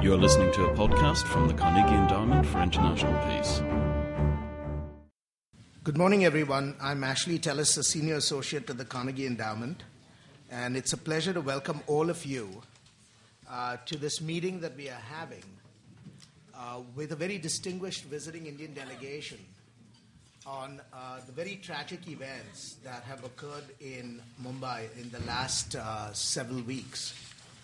You're listening to a podcast from the Carnegie Endowment for International Peace. Good morning, everyone. I'm Ashley Tellis, a Senior Associate at the Carnegie Endowment, and it's a pleasure to welcome all of you to this meeting that we are having with a very distinguished visiting Indian delegation on the very tragic events that have occurred in Mumbai in the last several weeks.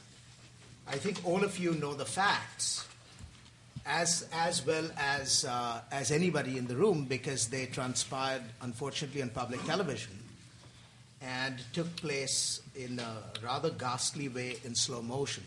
I think all of you know the facts as well as anybody in the room, because they transpired, unfortunately, on public television and took place in a rather ghastly way in slow motion.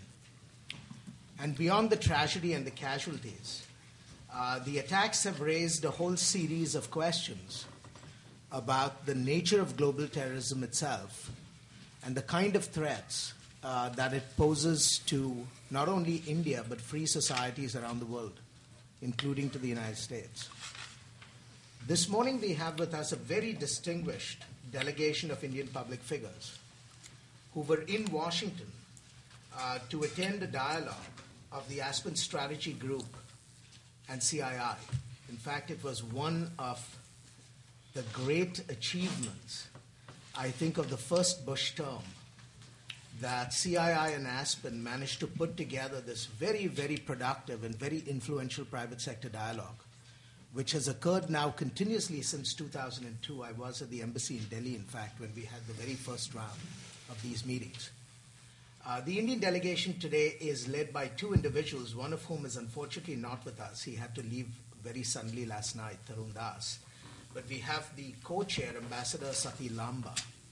And beyond the tragedy and the casualties, the attacks have raised a whole series of questions about the nature of global terrorism itself and the kind of threats that it poses to not only India but free societies around the world, including to the United States. This morning we have with us a very distinguished delegation of Indian public figures who were in Washington to attend a dialogue of the Aspen Strategy Group and CII. In fact, it was one of the great achievements, I think, of the first Bush term, that CII and Aspen managed to put together this very, very productive and very influential private sector dialogue, which has occurred now continuously since 2002. I was at the embassy in Delhi, in fact, when we had the very first round of these meetings. The Indian delegation today is led by two individuals, one of whom is unfortunately not with us. He had to leave very suddenly last night, Tarun Das. But we have the co-chair, Ambassador Sati Lamba,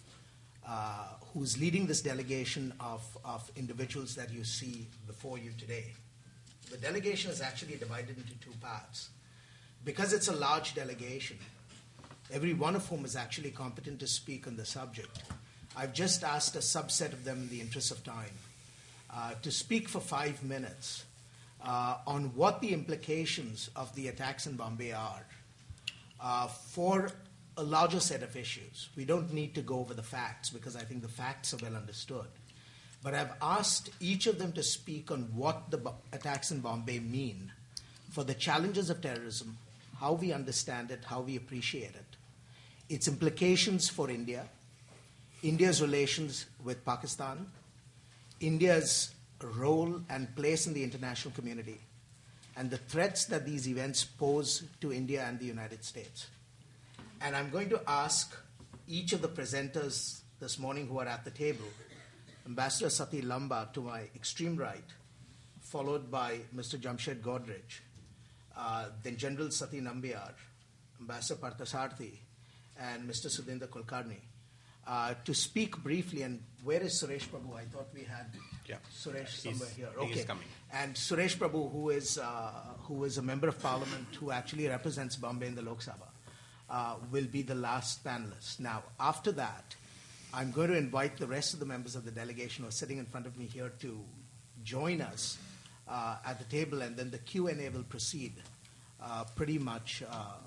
who's leading this delegation of individuals that you see before you today. The delegation is actually divided into two parts. Because it's a large delegation, every one of whom is actually competent to speak on the subject, I've just asked a subset of them, in the interest of time, to speak for 5 minutes on what the implications of the attacks in Bombay are for a larger set of issues. We don't need to go over the facts because I think the facts are well understood. But I've asked each of them to speak on what the attacks in Bombay mean for the challenges of terrorism, how we understand it, how we appreciate it, its implications for India, India's relations with Pakistan, India's role and place in the international community, and the threats that these events pose to India and the United States. And I'm going to ask each of the presenters this morning who are at the table, Ambassador Sati Lamba to my extreme right, followed by Mr. Jamshed Godrej, then General Sati Nambiar, Ambassador Parthasarthi, and Mr. Sudhindra Kulkarni, to speak briefly. And where is Suresh Prabhu? I thought we had Suresh somewhere here. Okay. He's coming. And Suresh Prabhu, who is a member of parliament who actually represents Bombay in the Lok Sabha, will be the last panelist. Now, after that, I'm going to invite the rest of the members of the delegation who are sitting in front of me here to join us at the table, and then the Q&A will proceed pretty much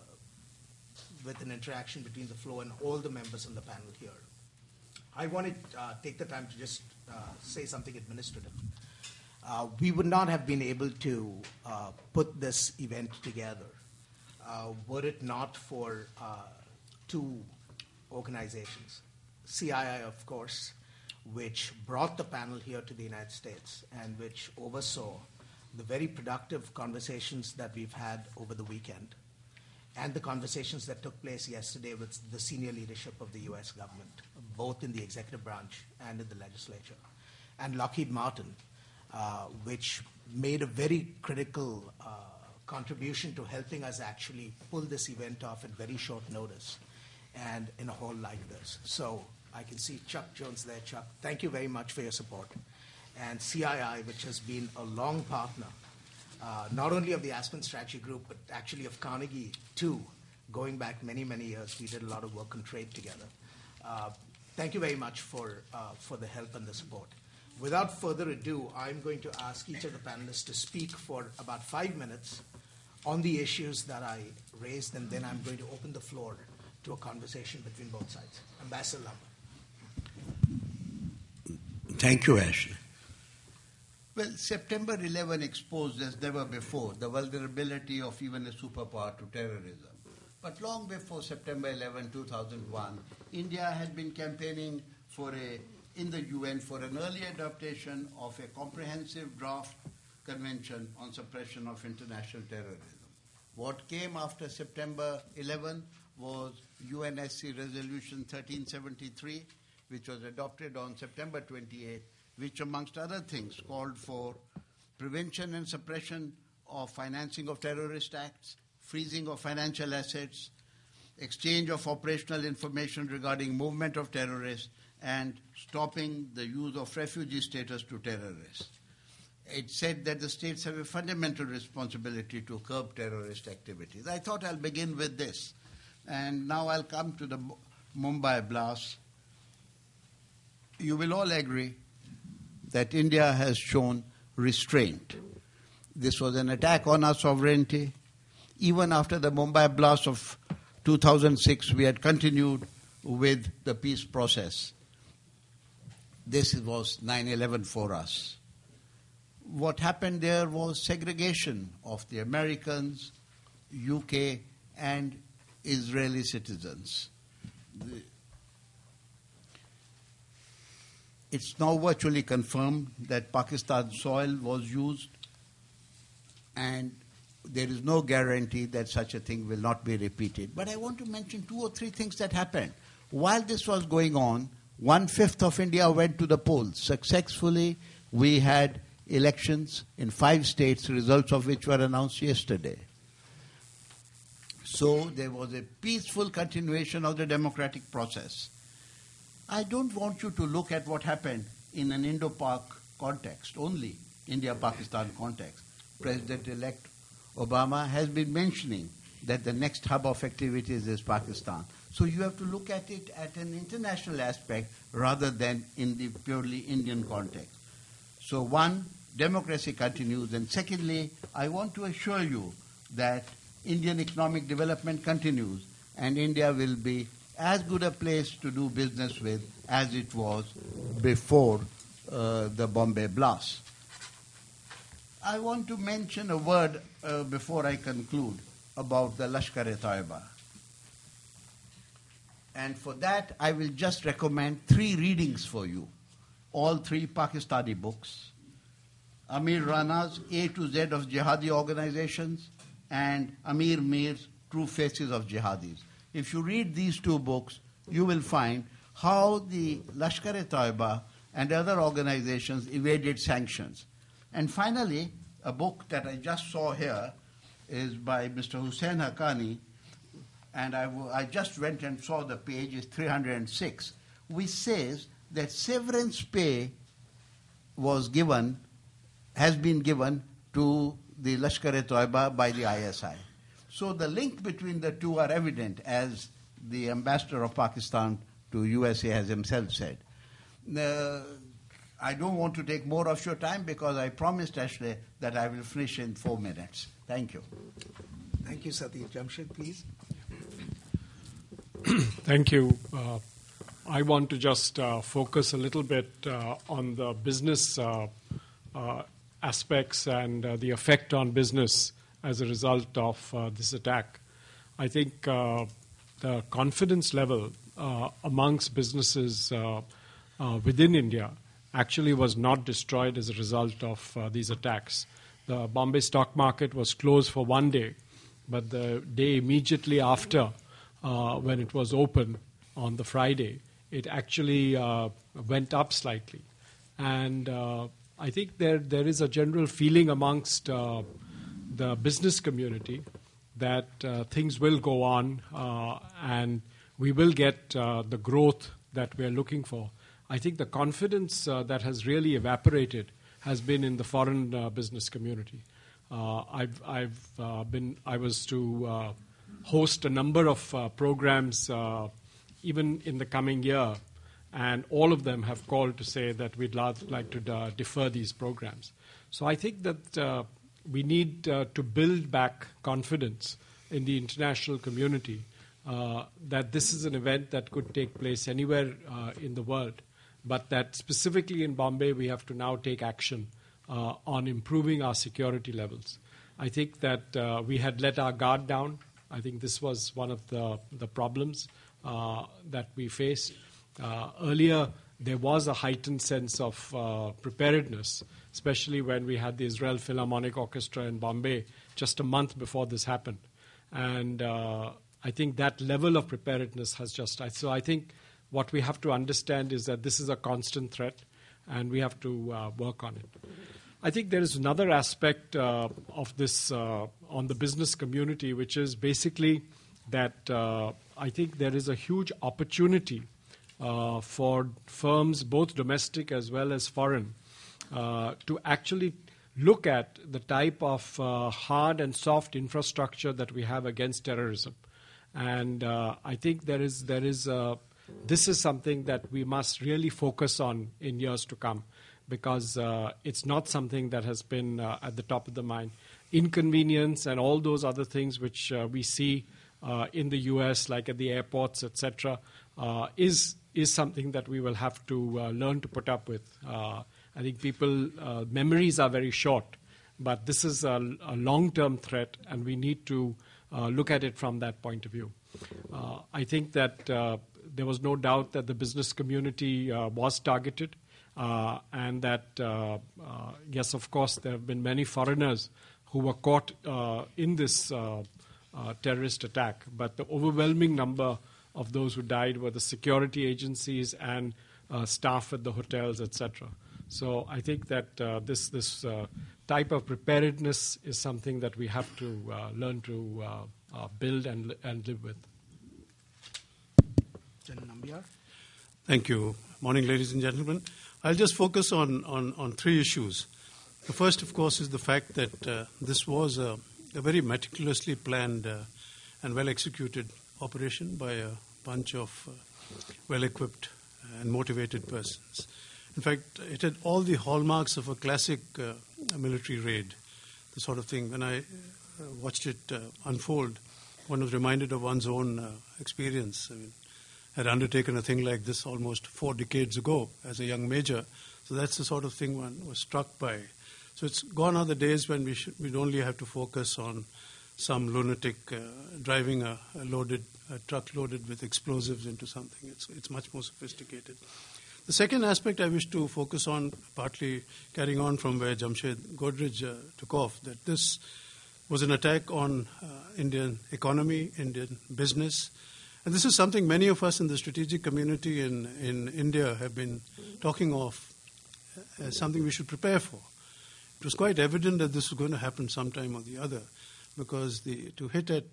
with an interaction between the floor and all the members on the panel here. I want to take the time to just say something administrative. We would not have been able to put this event together were it not for two organizations. CII, of course, which brought the panel here to the United States and which oversaw the very productive conversations that we've had over the weekend, and the conversations that took place yesterday with the senior leadership of the U.S. government, both in the executive branch and in the legislature. And Lockheed Martin, which made a very critical contribution to helping us actually pull this event off at very short notice and in a hall like this. So I can see Chuck Jones there. Chuck, thank you very much for your support. And CII, which has been a long partner, not only of the Aspen Strategy Group, but actually of Carnegie too, going back many, many years. We did a lot of work on trade together. Thank you very much for the help and the support. Without further ado, I'm going to ask each of the panelists to speak for about 5 minutes on the issues that I raised, and then I'm going to open the floor to a conversation between both sides. Ambassador Lamba. Thank you, Ashley. Well, September 11 exposed as never before the vulnerability of even a superpower to terrorism. But long before September 11, 2001, India had been campaigning in the UN for an early adaptation of a comprehensive draft convention on suppression of international terrorism. What came after September 11 was UNSC Resolution 1373, which was adopted on September 28, which amongst other things called for prevention and suppression of financing of terrorist acts, freezing of financial assets, exchange of operational information regarding movement of terrorists, and stopping the use of refugee status to terrorists. It said that the states have a fundamental responsibility to curb terrorist activities. I thought I'll begin with this. And now I'll come to the Mumbai blast. You will all agree that India has shown restraint. This was an attack on our sovereignty. Even after the Mumbai blast of 2006, we had continued with the peace process. This was 9/11 for us. What happened there was segregation of the Americans, UK, and Israeli citizens. It's now virtually confirmed that Pakistan's soil was used, and there is no guarantee that such a thing will not be repeated. But I want to mention 2 or 3 things that happened. While this was going on, 1/5 of India went to the polls. Successfully, we had elections in 5 states, results of which were announced yesterday. So there was a peaceful continuation of the democratic process. I don't want you to look at what happened in an Indo-Pak context, only India-Pakistan context. President-elect Obama has been mentioning that the next hub of activities is Pakistan. So you have to look at it at an international aspect rather than in the purely Indian context. So one, democracy continues. And secondly, I want to assure you that Indian economic development continues, and India will be as good a place to do business with as it was before the Bombay blast. I want to mention a word before I conclude about the Lashkar-e-Taiba. And for that, I will just recommend 3 readings for you. All 3 Pakistani books. Amir Rana's A to Z of Jihadi Organizations and Amir Mir's True Faces of Jihadis. If you read these 2 books, you will find how the Lashkar-e-Taiba and other organizations evaded sanctions. And finally, a book that I just saw here is by Mr. Hussain Haqqani, and I just went and saw the page, is 306, which says that severance pay has been given to the Lashkar-e-Taiba by the ISI. So the link between the 2 are evident, as the ambassador of Pakistan to USA has himself said. I don't want to take more of your time because I promised Ashley that I will finish in 4 minutes. Thank you. Thank you, Satish. Jamshed, please. Thank you. I want to just focus a little bit on the business aspects and the effect on business as a result of this attack. I think the confidence level amongst businesses within India actually was not destroyed as a result of these attacks. The Bombay stock market was closed for 1 day, but the day immediately after, when it was open on the Friday, it actually went up slightly. And I think there is a general feeling amongst the business community that things will go on and we will get the growth that we're looking for. I think the confidence that has really evaporated has been in the foreign business community. I was to host a number of programs even in the coming year, and all of them have called to say that we'd like to defer these programs. So I think that we need to build back confidence in the international community that this is an event that could take place anywhere in the world, but that specifically in Bombay we have to now take action on improving our security levels. I think that we had let our guard down. I think this was one of the problems that we faced. Earlier, there was a heightened sense of preparedness, especially when we had the Israel Philharmonic Orchestra in Bombay just a month before this happened. And I think that level of preparedness has just... So I think what we have to understand is that this is a constant threat, and we have to work on it. I think there is another aspect of this on the business community, which is basically that I think there is a huge opportunity for firms, both domestic as well as foreign, to actually look at the type of hard and soft infrastructure that we have against terrorism. And I think this is something that we must really focus on in years to come, because it's not something that has been at the top of the mind. Inconvenience and all those other things which we see in the US, like at the airports, etc., is something that we will have to learn to put up with. I think people, memories are very short, but this is a long-term threat, and we need to look at it from that point of view. I think that there was no doubt that the business community was targeted, and that, yes, of course, there have been many foreigners who were caught in this terrorist attack, but the overwhelming number of those who died were the security agencies and staff at the hotels, etc. So I think that this type of preparedness is something that we have to learn to build and live with. Thank you. Morning, ladies and gentlemen. I'll just focus on three issues. The first, of course, is the fact that this was a very meticulously planned and well-executed operation by a bunch of well-equipped and motivated persons. In fact, it had all the hallmarks of a classic military raid, the sort of thing. When I watched it unfold, one was reminded of one's own experience. I mean, had undertaken a thing like this almost 4 decades ago as a young major. So that's the sort of thing one was struck by. So it's gone are the days when we'd only have to focus on some lunatic driving a truck loaded with explosives into something. It's much more sophisticated. The second aspect I wish to focus on, partly carrying on from where Jamshed Godrej took off, that this was an attack on Indian economy, Indian business. And this is something many of us in the strategic community in India have been talking of as something we should prepare for. It was quite evident that this was going to happen sometime or the other, because to hit at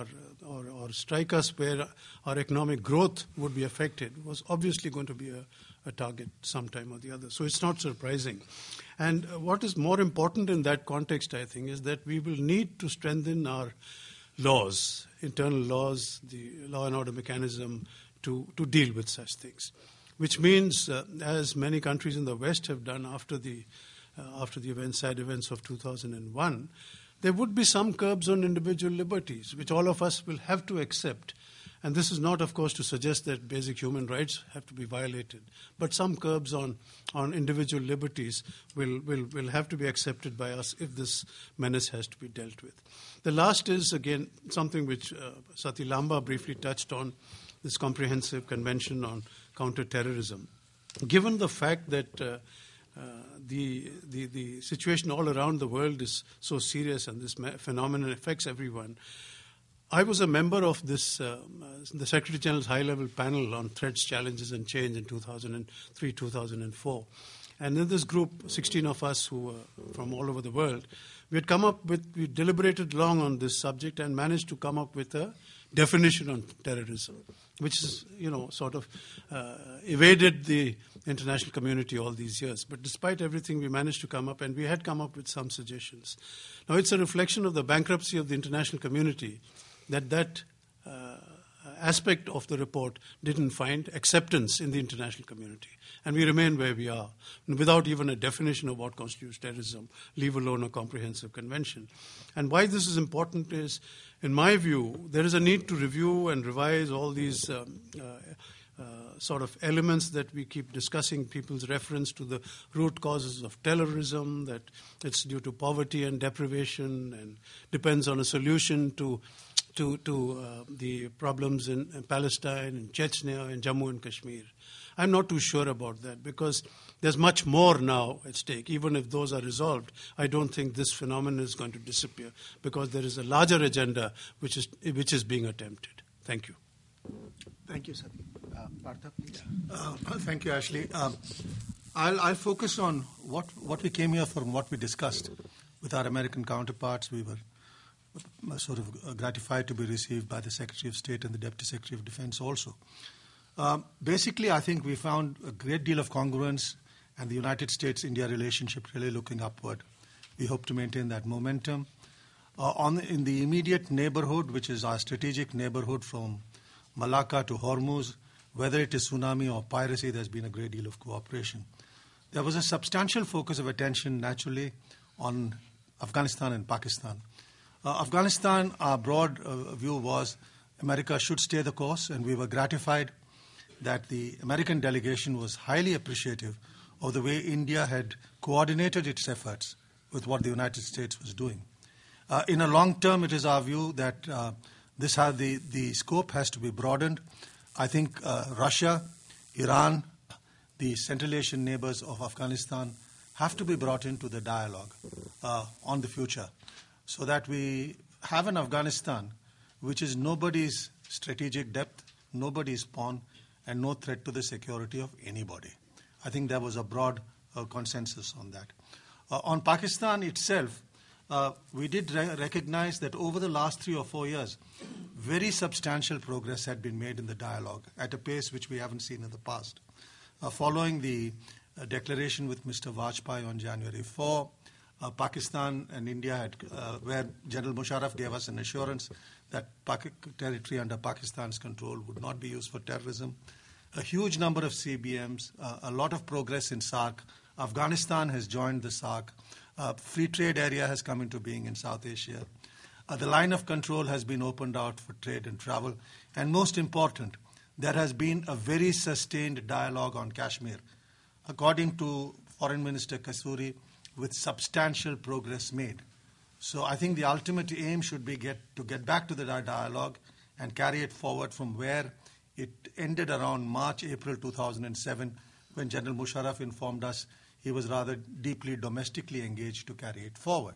or strike us where our economic growth would be affected was obviously going to be a target sometime or the other. So it's not surprising. And what is more important in that context, I think, is that we will need to strengthen our laws, internal laws, the law and order mechanism to deal with such things, which means, as many countries in the West have done after the sad events of 2001, there would be some curbs on individual liberties, which all of us will have to accept. And this is not, of course, to suggest that basic human rights have to be violated, but some curbs on individual liberties will have to be accepted by us if this menace has to be dealt with. The last is, again, something which Sati Lamba briefly touched on, this comprehensive convention on counter-terrorism. Given the fact that the situation all around the world is so serious and this phenomenon affects everyone, I was a member of this, the Secretary General's high-level panel on threats, challenges, and change in 2003, 2004. And in this group, 16 of us who were from all over the world, we deliberated long on this subject and managed to come up with a definition on terrorism, which is, sort of evaded the international community all these years. But despite everything, we managed to come up, and we had come up with some suggestions. Now, it's a reflection of the bankruptcy of the international community that aspect of the report didn't find acceptance in the international community. And we remain where we are, without even a definition of what constitutes terrorism, leave alone a comprehensive convention. And why this is important is, in my view, there is a need to review and revise all these sort of elements that we keep discussing, people's reference to the root causes of terrorism, that it's due to poverty and deprivation and depends on a solution to the problems in Palestine, in Chechnya, in Jammu and Kashmir. I'm not too sure about that because there's much more now at stake. Even if those are resolved, I don't think this phenomenon is going to disappear because there is a larger agenda which is being attempted. Thank you. Thank you, sir. Partha, please. Thank you, Ashley. I'll focus on what we came here for and what we discussed with our American counterparts. We were sort of gratified to be received by the Secretary of State and the Deputy Secretary of Defense also. Basically, I think we found a great deal of congruence and the United States-India relationship really looking upward. We hope to maintain that momentum. In the immediate neighborhood, which is our strategic neighborhood from Malacca to Hormuz, whether it is tsunami or piracy, there's been a great deal of cooperation. There was a substantial focus of attention, naturally, on Afghanistan and Pakistan. Afghanistan, our broad view was America should stay the course, and we were gratified that the American delegation was highly appreciative of the way India had coordinated its efforts with what the United States was doing. In a long term, it is our view that the scope has to be broadened. I think Russia, Iran, the Central Asian neighbors of Afghanistan have to be brought into the dialogue on the future so that we have an Afghanistan which is nobody's strategic depth, nobody's pawn, and no threat to the security of anybody. I think there was a broad consensus on that. On Pakistan itself, we did recognize that over the last 3 or 4 years, very substantial progress had been made in the dialogue at a pace which we haven't seen in the past. Following the declaration with Mr. Vajpayee on January 4, Pakistan and India had, where General Musharraf gave us an assurance that territory under Pakistan's control would not be used for terrorism. A huge number of CBMs, a lot of progress in SAARC. Afghanistan has joined the SAARC. Free trade area has come into being in South Asia. The line of control has been opened out for trade and travel. And most important, there has been a very sustained dialogue on Kashmir. According to Foreign Minister Kasuri, with substantial progress made. So I think the ultimate aim should be to get back to the dialogue and carry it forward from where it ended around March, April 2007, when General Musharraf informed us he was rather deeply domestically engaged to carry it forward.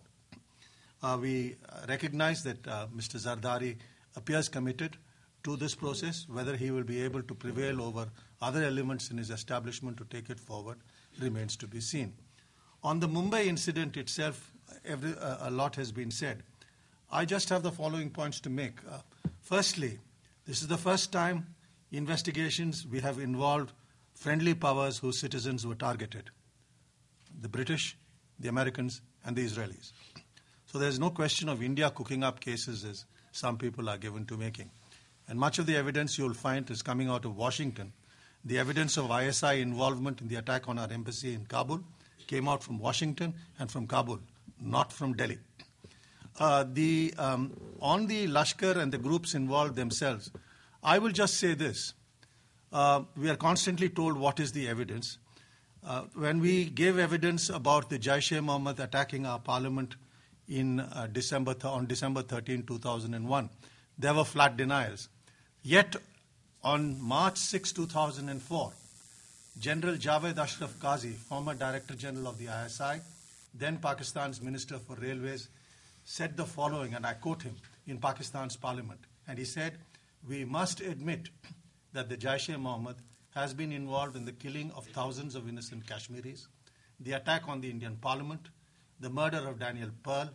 We recognize that Mr. Zardari appears committed to this process. Whether he will be able to prevail over other elements in his establishment to take it forward remains to be seen. On the Mumbai incident itself, a lot has been said. I just have the following points to make. Firstly, this is the first time investigations we have involved friendly powers whose citizens were targeted. The British, the Americans, and the Israelis. So there's no question of India cooking up cases as some people are given to making. And much of the evidence you'll find is coming out of Washington. The evidence of ISI involvement in the attack on our embassy in Kabul came out from Washington and from Kabul, not from Delhi. On the Lashkar and the groups involved themselves, I will just say this. We are constantly told what is the evidence. When we gave evidence about the Jaish-e-Mohammed attacking our parliament on December 13, 2001, there were flat denials. Yet, on March 6, 2004, General Javed Ashraf Qazi, former Director General of the ISI, then Pakistan's Minister for Railways, said the following, and I quote him, in Pakistan's parliament. And he said, "We must admit that the Jaish-e-Mohammed has been involved in the killing of thousands of innocent Kashmiris, the attack on the Indian parliament, the murder of Daniel Pearl,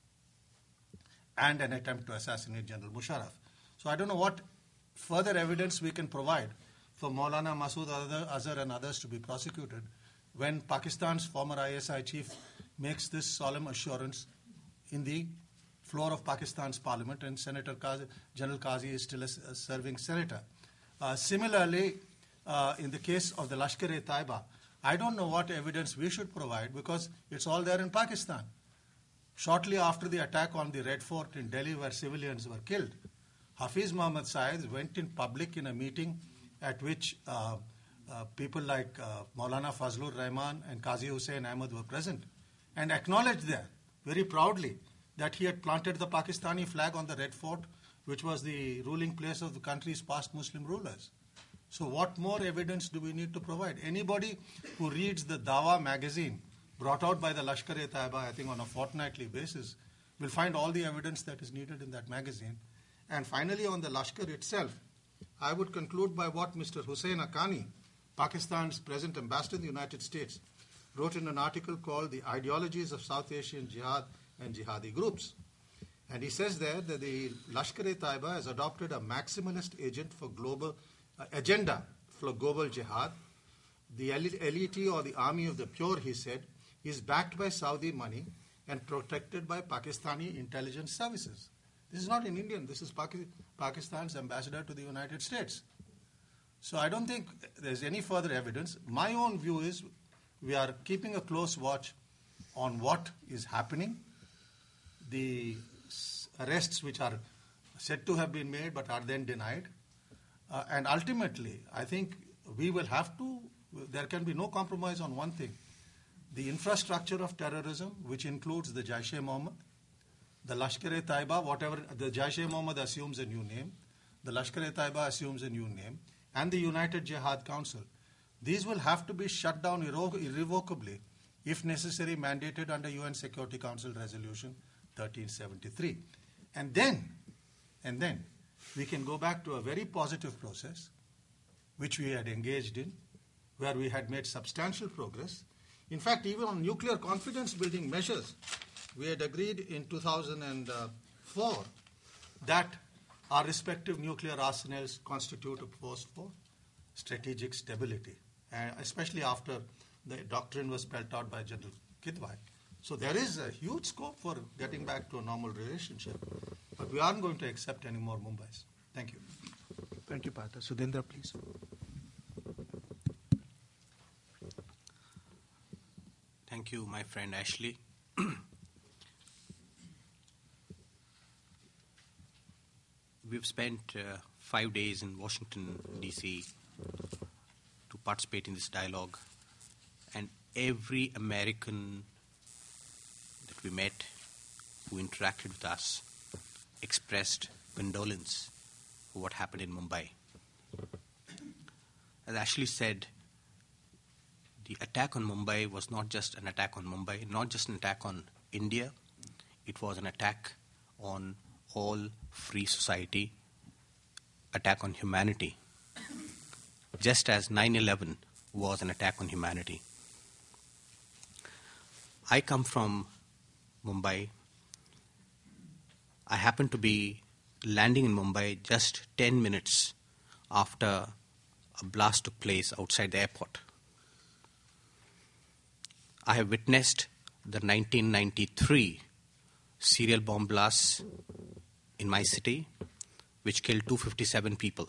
and an attempt to assassinate General Musharraf." So I don't know what further evidence we can provide for Maulana Masood Azhar and others to be prosecuted when Pakistan's former ISI chief makes this solemn assurance in the floor of Pakistan's parliament, and General Qazi is still a serving senator. Similarly, in the case of the Lashkar-e-Taiba, I don't know what evidence we should provide because it's all there in Pakistan. Shortly after the attack on the Red Fort in Delhi where civilians were killed, Hafiz Muhammad Saeed went in public in a meeting at which people like Maulana Fazlur Rahman and Qazi Hussain Ahmad were present, and acknowledged there very proudly that he had planted the Pakistani flag on the Red Fort, which was the ruling place of the country's past Muslim rulers. So what more evidence do we need to provide? Anybody who reads the Dawa magazine brought out by the Lashkar-e-Taiba, I think on a fortnightly basis, will find all the evidence that is needed in that magazine. And finally, on the Lashkar itself, I would conclude by what Mr. Hussain Haqqani, Pakistan's present ambassador in the United States, wrote in an article called The Ideologies of South Asian Jihad and Jihadi Groups. And he says there that the Lashkar-e-Taiba has adopted a maximalist agenda for global jihad. The elite or the army of the pure, he said, is backed by Saudi money and protected by Pakistani intelligence services. This is not an Indian, this is Pakistan's ambassador to the United States. So I don't think there's any further evidence. My own view is we are keeping a close watch on what is happening. The arrests which are said to have been made but are then denied. And ultimately, I think we will have to, there can be no compromise on one thing. The infrastructure of terrorism, which includes the Jaish-e-Mohammed, the Lashkar-e-Taiba, whatever, the Jaish-e-Mohammed assumes a new name, the Lashkar-e-Taiba assumes a new name, and the United Jihad Council. These will have to be shut down irrevocably, if necessary, mandated under UN Security Council Resolution 1373. And then, we can go back to a very positive process, which we had engaged in, where we had made substantial progress. In fact, even on nuclear confidence building measures, we had agreed in 2004 that our respective nuclear arsenals constitute a force for strategic stability, especially after the doctrine was spelled out by General Kidwai. So there is a huge scope for getting back to a normal relationship, but we aren't going to accept any more Mumbais. Thank you. Thank you, Partha. Sudhindra, please. Thank you, my friend Ashley. We've spent 5 days in Washington, D.C. to participate in this dialogue, and every American that we met who interacted with us expressed condolence for what happened in Mumbai. As Ashley said, the attack on Mumbai was not just an attack on Mumbai, not just an attack on India, it was an attack on all free society, attack on humanity, just as 9/11 was an attack on humanity. I come from Mumbai. I happened to be landing in Mumbai just 10 minutes after a blast took place outside the airport. I have witnessed the 1993 serial bomb blasts in my city, which killed 257 people.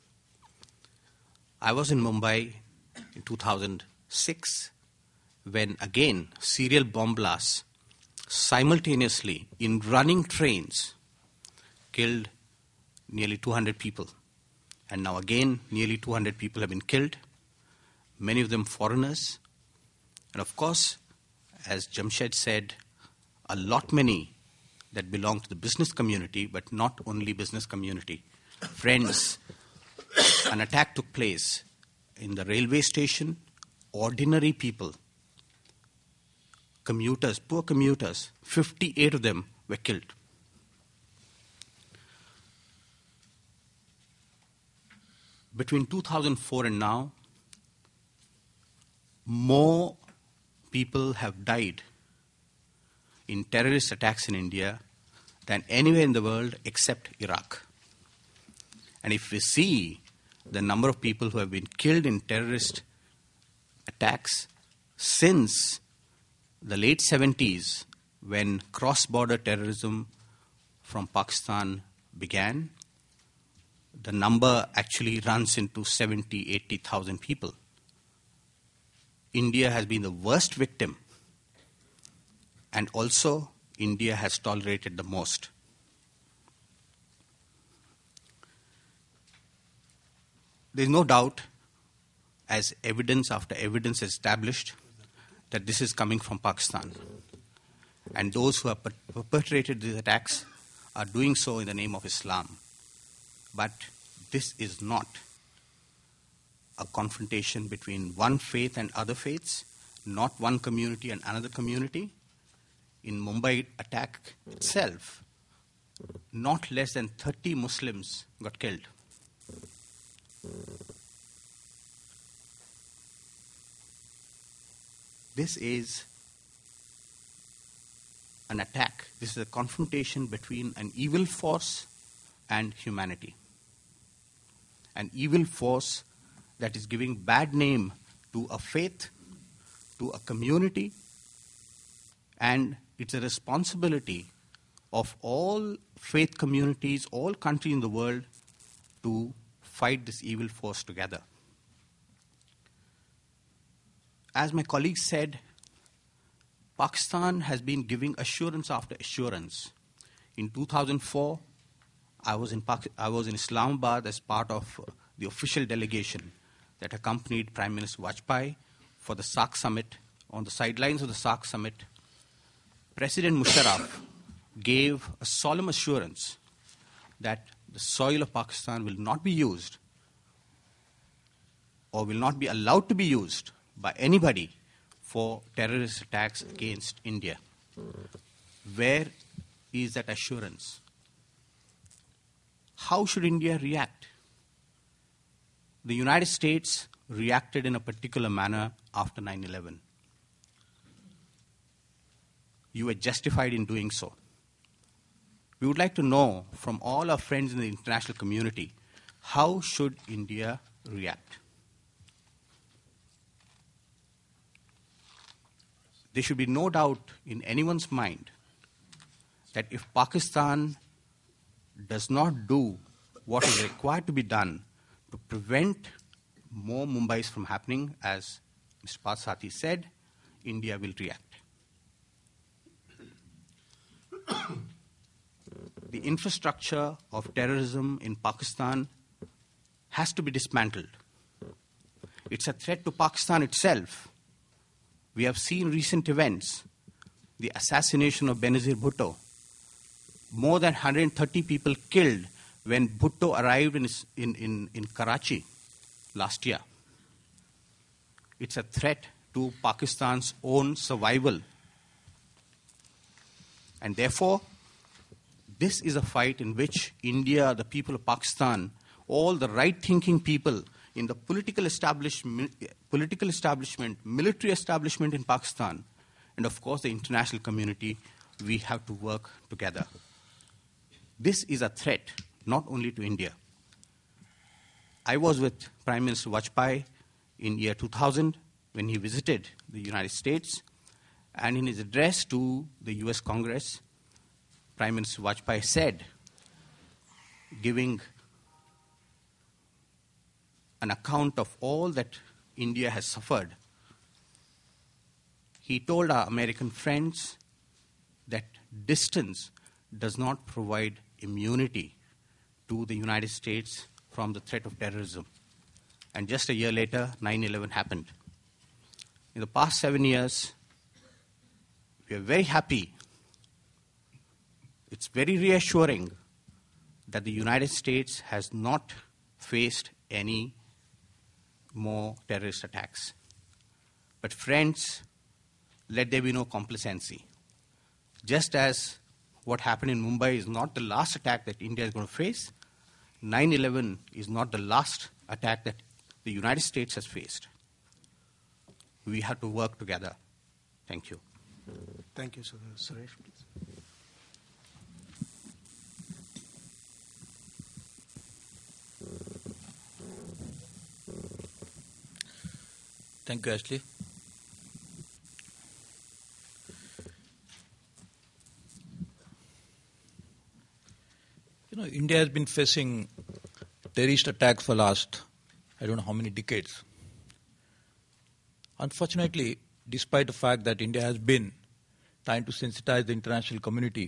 I was in Mumbai in 2006 when again serial bomb blasts simultaneously in running trains killed nearly 200 people. And now again nearly 200 people have been killed, many of them foreigners. And of course, as Jamshed said, a lot many that belong to the business community, but not only business community. Friends, an attack took place in the railway station. Ordinary people, commuters, poor commuters, 58 of them were killed. Between 2004 and now, more people have died in terrorist attacks in India than anywhere in the world except Iraq. And if we see the number of people who have been killed in terrorist attacks since the late 70s, when cross-border terrorism from Pakistan began, the number actually runs into 70, 80,000 people. India has been the worst victim, and also India has tolerated the most. there's no doubt, as evidence after evidence established, that this is coming from Pakistan. And those who have perpetrated these attacks are doing so in the name of Islam. But this is not a confrontation between one faith and other faiths, not one community and another community. In Mumbai attack itself, not less than 30 Muslims got killed. This is an attack. This is a confrontation between an evil force and humanity. An evil force that is giving bad name to a faith, to a community, and it's a responsibility of all faith communities, all countries in the world to fight this evil force together. As my colleague said, Pakistan has been giving assurance after assurance. In 2004, I was in Islamabad as part of the official delegation that accompanied Prime Minister Vajpayee for the SAARC summit. On the sidelines of the SAARC summit, President Musharraf gave a solemn assurance that the soil of Pakistan will not be used or will not be allowed to be used by anybody for terrorist attacks against India. Where is that assurance? How should India react? The United States reacted in a particular manner after 9/11. You were justified in doing so. We would like to know from all our friends in the international community, how should India react? There should be no doubt in anyone's mind that if Pakistan does not do what is required to be done to prevent more Mumbais from happening, as Mr. Parsati said, India will react. The infrastructure of terrorism in Pakistan has to be dismantled. It's a threat to Pakistan itself. We have seen recent events, the assassination of Benazir Bhutto, more than 130 people killed when Bhutto arrived in Karachi last year. It's a threat to Pakistan's own survival. And therefore, this is a fight in which India, the people of Pakistan, all the right-thinking people in the political establishment, military establishment in Pakistan, and of course the international community, we have to work together. This is a threat not only to India. I was with Prime Minister Vajpayee in year 2000 when he visited the United States, and in his address to the US Congress, Prime Minister Vajpayee said, giving an account of all that India has suffered, he told our American friends that distance does not provide immunity to the United States from the threat of terrorism. And just a year later, 9/11 happened. In the past 7 years, we are very happy. It's very reassuring that the United States has not faced any more terrorist attacks. But friends, let there be no complacency. Just as what happened in Mumbai is not the last attack that India is going to face, 9/11 is not the last attack that the United States has faced. We have to work together. Thank you. Thank you, Suresh, please. Thank you, Ashley. India has been facing terrorist attacks for last, I don't know how many decades. Unfortunately, despite the fact that India has been trying to sensitize the international community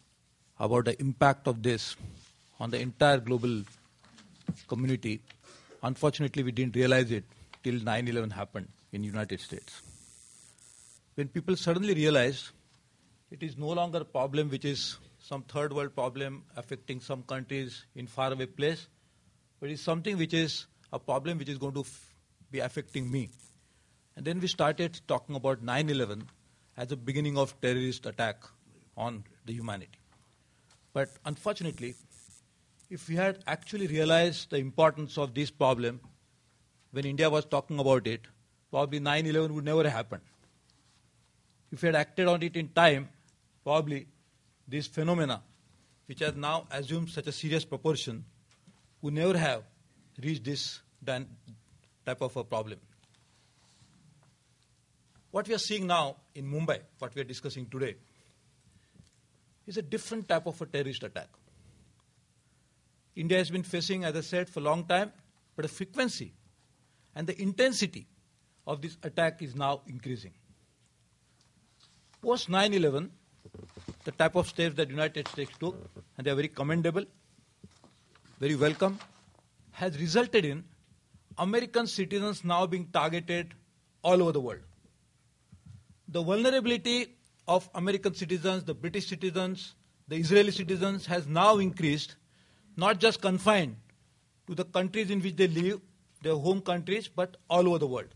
about the impact of this on the entire global community, unfortunately, we didn't realize it till 9/11 happened in the United States. When people suddenly realized it is no longer a problem which is some third world problem affecting some countries in faraway place, but it's something which is a problem which is going to be affecting me. And then we started talking about 9/11 as the beginning of terrorist attack on the humanity. But unfortunately, if we had actually realized the importance of this problem when India was talking about it, probably 9/11 would never have happened. If we had acted on it in time, probably this phenomena, which has now assumed such a serious proportion, would never have reached this type of a problem. What we are seeing now in Mumbai, what we are discussing today, is a different type of a terrorist attack. India has been facing, as I said, for a long time, but the frequency and the intensity of this attack is now increasing. Post 9/11, the type of steps that the United States took, and they are very commendable, very welcome, has resulted in American citizens now being targeted all over the world. The vulnerability of American citizens, the British citizens, the Israeli citizens has now increased, not just confined to the countries in which they live, their home countries, but all over the world.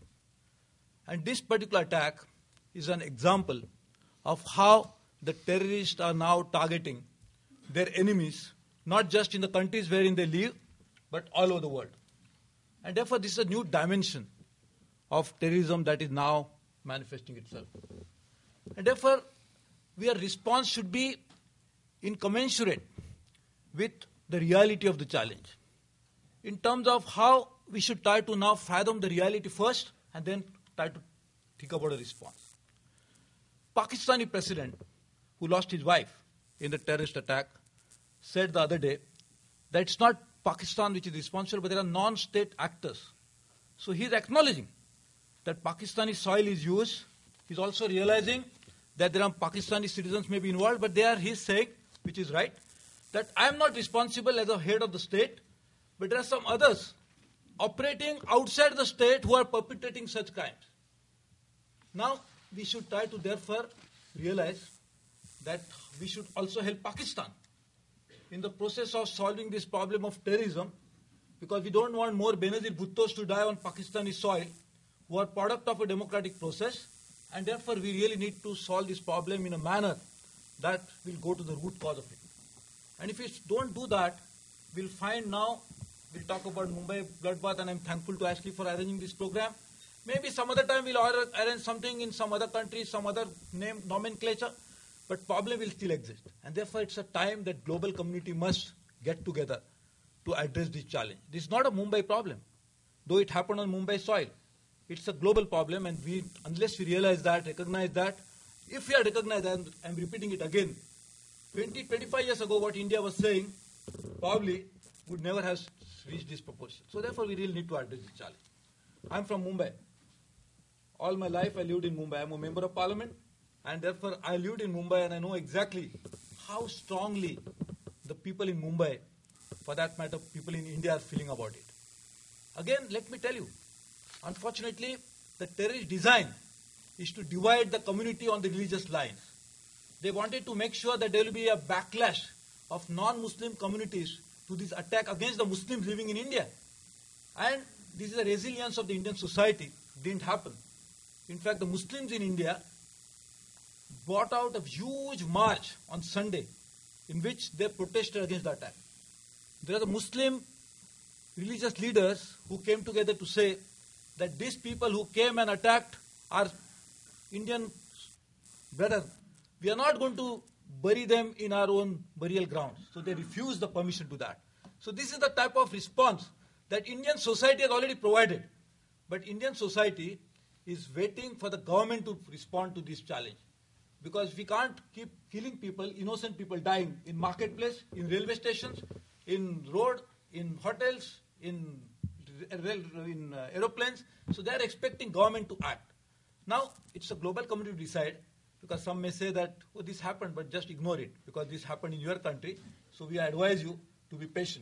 And this particular attack is an example of how the terrorists are now targeting their enemies, not just in the countries wherein they live, but all over the world. And therefore, this is a new dimension of terrorism that is now manifesting itself. And therefore, our response should be incommensurate with the reality of the challenge, in terms of how we should try to now fathom the reality first and then try to think about a response. Pakistani president, who lost his wife in the terrorist attack, said the other day that it's not Pakistan which is responsible, but there are non-state actors. So he's acknowledging that Pakistani soil is used. He's also realizing that there are Pakistani citizens may be involved, but he's saying, which is right, that I am not responsible as a head of the state, but there are some others operating outside the state who are perpetrating such crimes. Now, we should try to therefore realize that we should also help Pakistan in the process of solving this problem of terrorism, because we don't want more Benazir Bhuttos to die on Pakistani soil, who are product of a democratic process, and therefore we really need to solve this problem in a manner that will go to the root cause of it. And if we don't do that, we'll find now, we'll talk about Mumbai bloodbath, and I'm thankful to Ashley for arranging this program. Maybe some other time we'll arrange something in some other country, some other name, nomenclature, but problem will still exist. And therefore it's a time that global community must get together to address this challenge. This is not a Mumbai problem, though it happened on Mumbai soil. It's a global problem, and unless we realize that, recognize that, if we are recognized, and I'm repeating it again, 25 years ago what India was saying probably would never have reached this proportion. So therefore we really need to address this challenge. I'm from Mumbai. All my life I lived in Mumbai. I'm a member of parliament, and therefore I lived in Mumbai, and I know exactly how strongly the people in Mumbai, for that matter people in India, are feeling about it. Again, let me tell you, unfortunately, the terrorist design is to divide the community on the religious lines. They wanted to make sure that there will be a backlash of non-Muslim communities to this attack against the Muslims living in India. And this is the resilience of the Indian society. It didn't happen. In fact, the Muslims in India brought out a huge march on Sunday in which they protested against the attack. There are the Muslim religious leaders who came together to say that these people who came and attacked our Indian brother, we are not going to bury them in our own burial grounds. So they refused the permission to that. So this is the type of response that Indian society has already provided. But Indian society is waiting for the government to respond to this challenge. Because we can't keep killing people, innocent people dying in marketplace, in railway stations, in road, in hotels, in aeroplanes. So they are expecting government to act. Now, it's a global community to decide, because some may say that, oh, this happened, but just ignore it, because this happened in your country, so we advise you to be patient.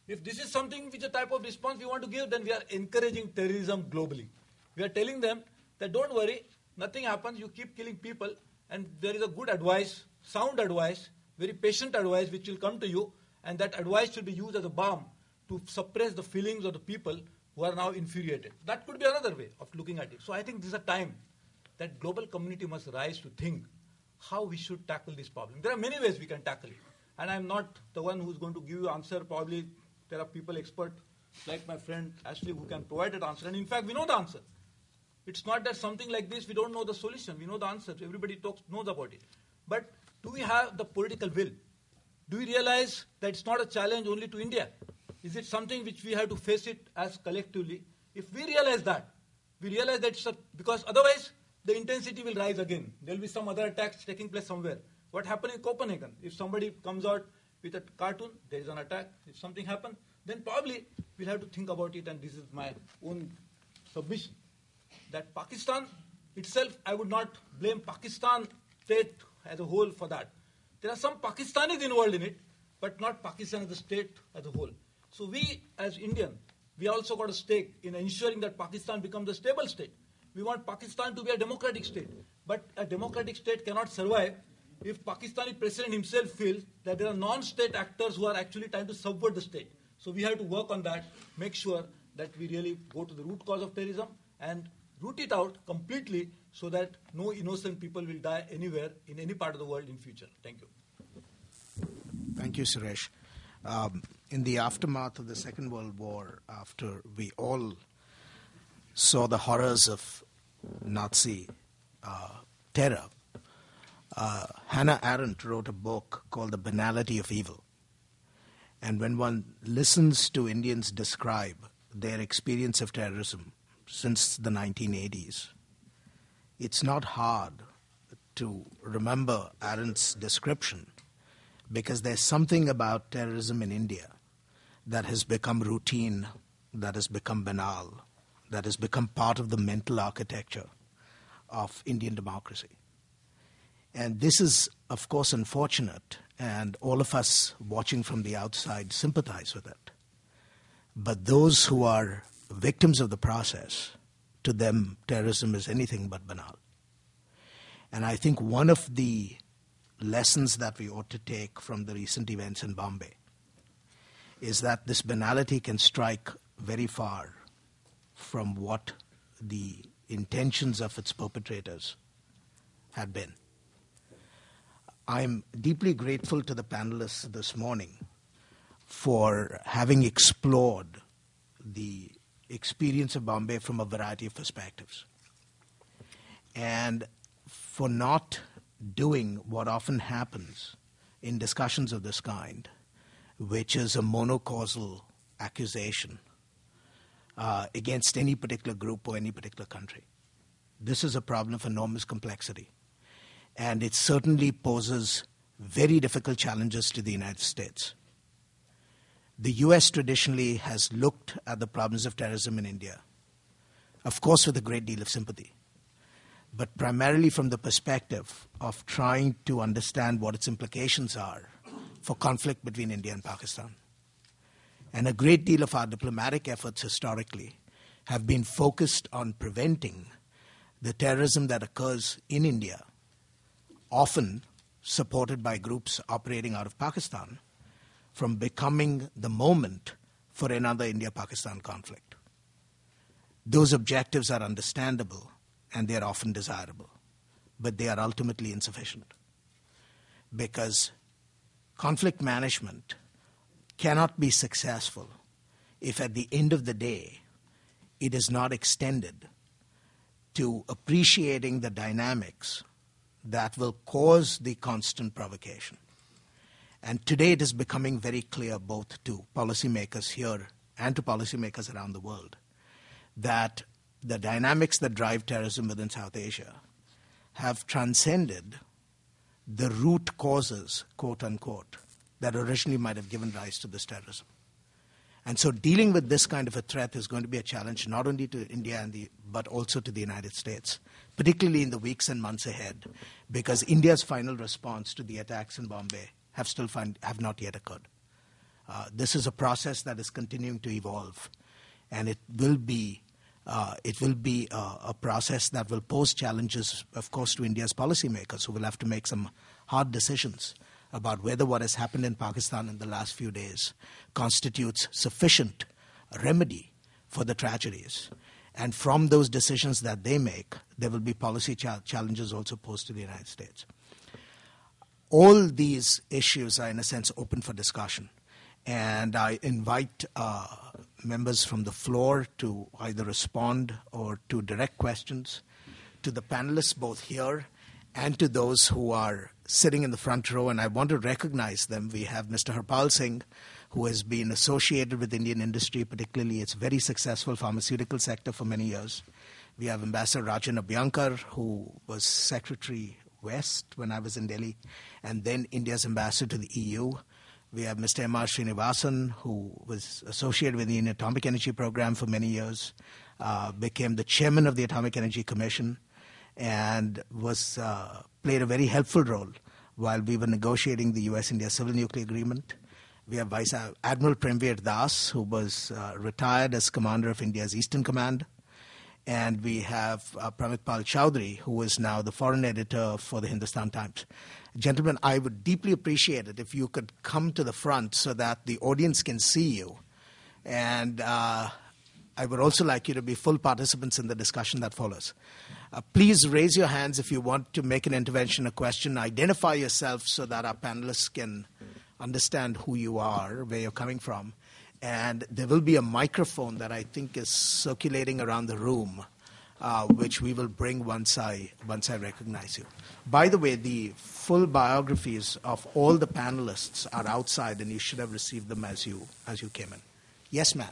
If this is something which a type of response we want to give, then we are encouraging terrorism globally. We are telling them that don't worry, nothing happens, you keep killing people, and there is a good advice, sound advice, very patient advice which will come to you, and that advice should be used as a balm to suppress the feelings of the people who are now infuriated. That could be another way of looking at it. So I think this is a time that global community must rise to think how we should tackle this problem. There are many ways we can tackle it. And I'm not the one who's going to give you answer. Probably there are people expert like my friend Ashley who can provide that answer. And in fact, we know the answer. It's not that something like this, we don't know the solution. We know the answer. Everybody knows about it. But do we have the political will? Do we realize that it's not a challenge only to India? Is it something which we have to face it as collectively? If we realize that it's because otherwise the intensity will rise again. There will be some other attacks taking place somewhere. What happened in Copenhagen? If somebody comes out with a cartoon, there is an attack. If something happens, then probably we'll have to think about it, and this is my own submission. That Pakistan itself, I would not blame Pakistan state as a whole for that. There are some Pakistanis involved in it, but not Pakistan as a state as a whole. So we, as Indian, we also got a stake in ensuring that Pakistan becomes a stable state. We want Pakistan to be a democratic state. But a democratic state cannot survive if Pakistani president himself feels that there are non-state actors who are actually trying to subvert the state. So we have to work on that, make sure that we really go to the root cause of terrorism and root it out completely so that no innocent people will die anywhere in any part of the world in future. Thank you. Thank you, Suresh. In the aftermath of the Second World War, after we all saw the horrors of Nazi terror, Hannah Arendt wrote a book called The Banality of Evil. And when one listens to Indians describe their experience of terrorism since the 1980s, it's not hard to remember Arendt's description, because there's something about terrorism in India that has become routine, that has become banal, that has become part of the mental architecture of Indian democracy. And this is, of course, unfortunate, and all of us watching from the outside sympathize with it. But those who are victims of the process, to them, terrorism is anything but banal. And I think one of the lessons that we ought to take from the recent events in Bombay is that this banality can strike very far from what the intentions of its perpetrators had been. I'm deeply grateful to the panelists this morning for having explored the experience of Bombay from a variety of perspectives, and for not doing what often happens in discussions of this kind, which is a monocausal accusation against any particular group or any particular country. This is a problem of enormous complexity, and it certainly poses very difficult challenges to the United States. The U.S. traditionally has looked at the problems of terrorism in India, of course with a great deal of sympathy, but primarily from the perspective of trying to understand what its implications are for conflict between India and Pakistan. And a great deal of our diplomatic efforts historically have been focused on preventing the terrorism that occurs in India, often supported by groups operating out of Pakistan, from becoming the moment for another India-Pakistan conflict. Those objectives are understandable and they are often desirable, but they are ultimately insufficient, because conflict management cannot be successful if at the end of the day it is not extended to appreciating the dynamics that will cause the constant provocation. And today it is becoming very clear both to policymakers here and to policymakers around the world that the dynamics that drive terrorism within South Asia have transcended the root causes, quote unquote, that originally might have given rise to this terrorism. And so dealing with this kind of a threat is going to be a challenge not only to India but also to the United States, particularly in the weeks and months ahead, because India's final response to the attacks in Bombay have not yet occurred. This is a process that is continuing to evolve, and it will be a process that will pose challenges, of course, to India's policymakers, who will have to make some hard decisions about whether what has happened in Pakistan in the last few days constitutes sufficient remedy for the tragedies. And from those decisions that they make, there will be policy challenges also posed to the United States. All these issues are, in a sense, open for discussion. And I invite members from the floor to either respond or to direct questions to the panelists, both here and to those who are sitting in the front row. And I want to recognize them. We have Mr. Harpal Singh, who has been associated with Indian industry, particularly its very successful pharmaceutical sector for many years. We have Ambassador Rajan Abhyankar, who was Secretary West when I was in Delhi, and then India's ambassador to the EU. We have Mr. M.R. Srinivasan, who was associated with the Indian Atomic Energy Program for many years, became the chairman of the Atomic Energy Commission, and played a very helpful role while we were negotiating the U.S.-India Civil Nuclear Agreement. We have Vice Admiral Premveer Das, who was retired as commander of India's Eastern Command. And we have Pramit Pal Chowdhury, who is now the foreign editor for the Hindustan Times. Gentlemen, I would deeply appreciate it if you could come to the front so that the audience can see you. And I would also like you to be full participants in the discussion that follows. Please raise your hands if you want to make an intervention, a question. Identify yourself so that our panelists can understand who you are, where you're coming from. And there will be a microphone that I think is circulating around the room, which we will bring once I recognize you. By the way, the full biographies of all the panelists are outside, and you should have received them as you came in. Yes, ma'am.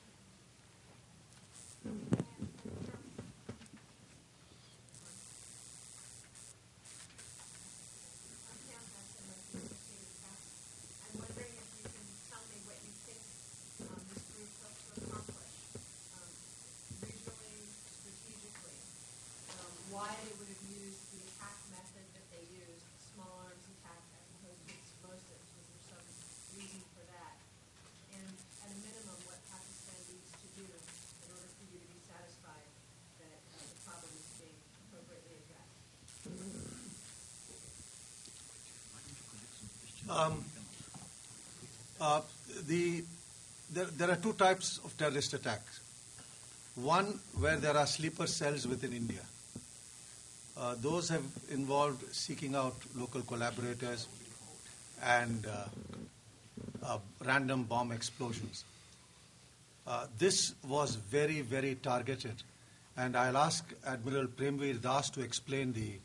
There are two types of terrorist attacks. One where there are sleeper cells within India. Those have involved seeking out local collaborators and random bomb explosions. This was very, very targeted, and I'll ask Admiral Premveer Das to explain the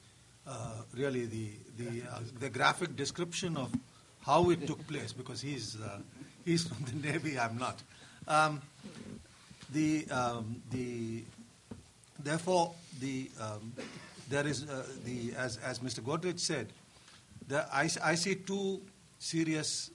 graphic description of how it took place, because he's from the Navy, I'm not. Therefore, there is as Mr. Godrej said, I see two serious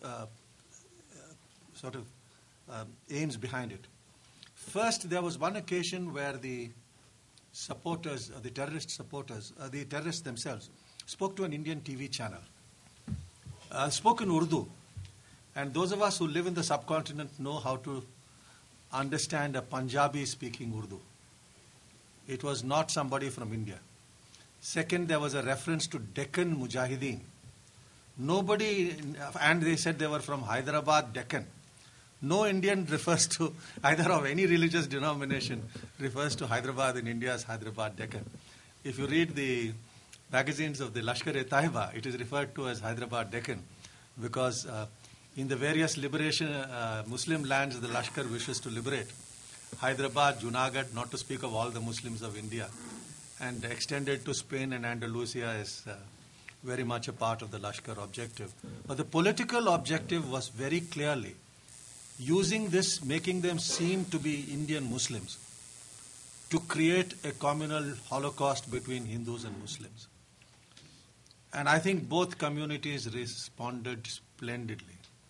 aims behind it. First, there was one occasion where the supporters, the terrorist supporters, the terrorists themselves, spoke to an Indian TV channel, spoke in Urdu. And those of us who live in the subcontinent know how to understand a Punjabi-speaking Urdu. It was not somebody from India. Second, there was a reference to Deccan Mujahideen. Nobody, and they said they were from Hyderabad, Deccan. No Indian refers to, either of any religious denomination, refers to Hyderabad in India as Hyderabad, Deccan. If you read the magazines of the Lashkar-e-Taiba, it is referred to as Hyderabad, Deccan, because in the various liberation Muslim lands the Lashkar wishes to liberate, Hyderabad, Junagadh, not to speak of all the Muslims of India, and extended to Spain and Andalusia is very much a part of the Lashkar objective. But the political objective was very clearly using this, making them seem to be Indian Muslims, to create a communal holocaust between Hindus and Muslims. And I think both communities responded splendidly.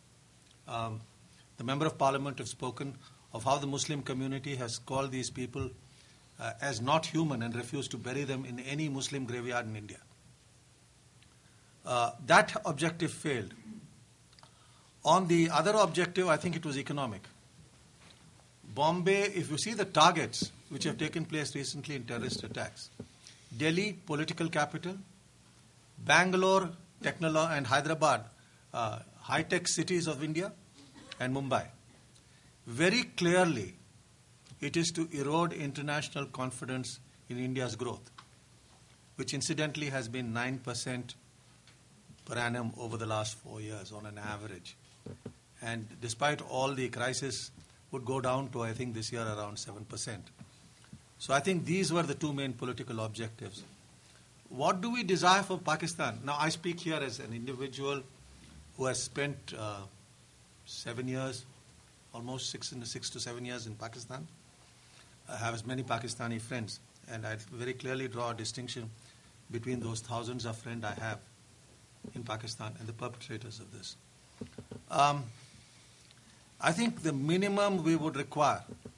The Member of Parliament have spoken of how the Muslim community has called these people as not human and refused to bury them in any Muslim graveyard in India. That objective failed. On the other objective, I think it was economic. Bombay, if you see the targets which have taken place recently in terrorist attacks, Delhi, political capital, Bangalore, and Hyderabad, high-tech cities of India, and Mumbai. Very clearly, it is to erode international confidence in India's growth, which incidentally has been 9% per annum over the last 4 years on an average. And despite all the crisis, would go down to, I think, this year around 7%. So I think these were the two main political objectives. What do we desire for Pakistan? Now, I speak here as an individual who has spent 7 years, almost 6 to 7 years in Pakistan. I have as many Pakistani friends, and I very clearly draw a distinction between those thousands of friends I have in Pakistan and the perpetrators of this. I think the minimum we would require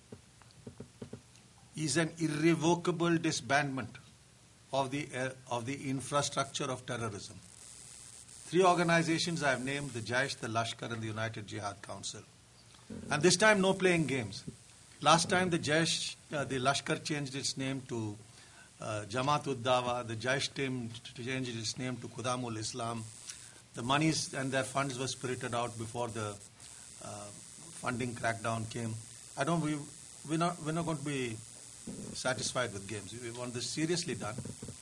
is an irrevocable disbandment of the infrastructure of terrorism. 3 organizations I have named: the Jaish, the Lashkar, and the United Jihad Council. And this time, no playing games. Last time, the Jaish, the Lashkar changed its name to Jamaat-ud-Dawa. The Jaish team changed its name to Qudamul Islam. The monies and their funds were spirited out before the funding crackdown came. We're not going to be satisfied with games. We want this seriously done.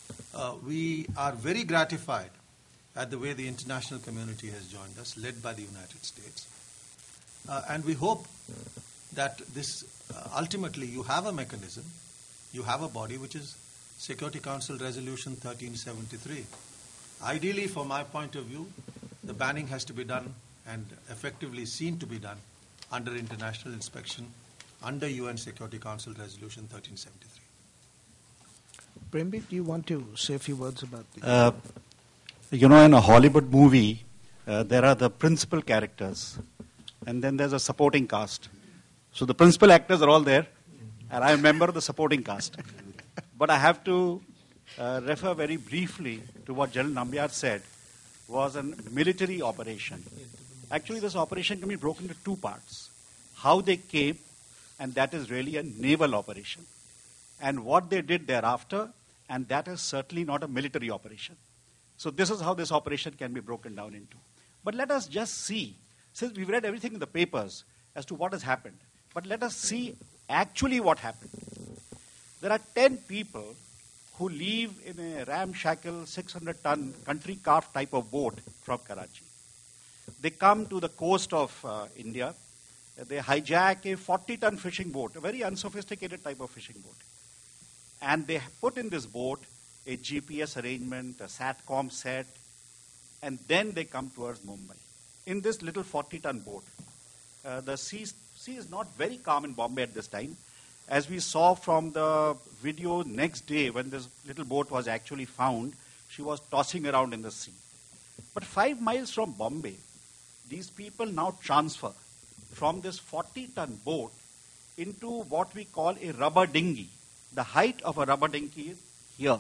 We are very gratified at the way the international community has joined us, led by the United States. And we hope that this, ultimately, you have a mechanism, you have a body, which is Security Council Resolution 1373. Ideally, from my point of view, the banning has to be done and effectively seen to be done under international inspection, under UN Security Council Resolution 1373. Prembir, do you want to say a few words about this? In a Hollywood movie, there are the principal characters, and then there's a supporting cast. So the principal actors are all there, and I am a member of the supporting cast. But I have to refer very briefly to what General Nambiar said was a military operation. Actually, this operation can be broken into 2 parts. How they came, and that is really a naval operation. And what they did thereafter, and that is certainly not a military operation. So this is how this operation can be broken down into. But let us just see, since we've read everything in the papers as to what has happened, but let us see actually what happened. There are 10 people who leave in a ramshackle 600-ton country craft type of boat from Karachi. They come to the coast of India. They hijack a 40-ton fishing boat, a very unsophisticated type of fishing boat. And they put in this boat a GPS arrangement, a SATCOM set, and then they come towards Mumbai. In this little 40-ton boat, the sea is not very calm in Bombay at this time. As we saw from the video next day when this little boat was actually found, she was tossing around in the sea. But 5 miles from Bombay, these people now transfer from this 40-ton boat into what we call a rubber dinghy. The height of a rubber dinghy is here.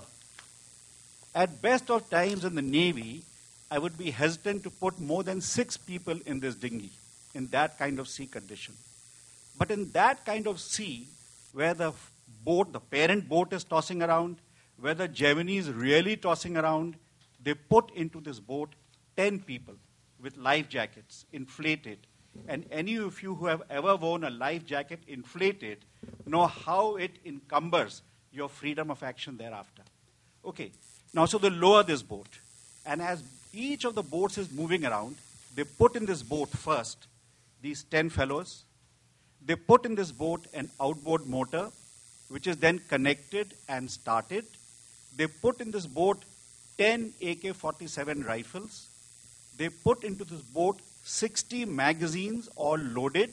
At best of times in the Navy, I would be hesitant to put more than 6 people in this dinghy, in that kind of sea condition. But in that kind of sea, where the boat, the parent boat is tossing around, where the Gemini is really tossing around, they put into this boat 10 people with life jackets, inflated. And any of you who have ever worn a life jacket inflated know how it encumbers your freedom of action thereafter. Okay, now so they lower this boat. And as each of the boats is moving around, they put in this boat first these 10 fellows. They put in this boat an outboard motor, which is then connected and started. They put in this boat 10 AK-47 rifles. They put into this boat 60 magazines, all loaded,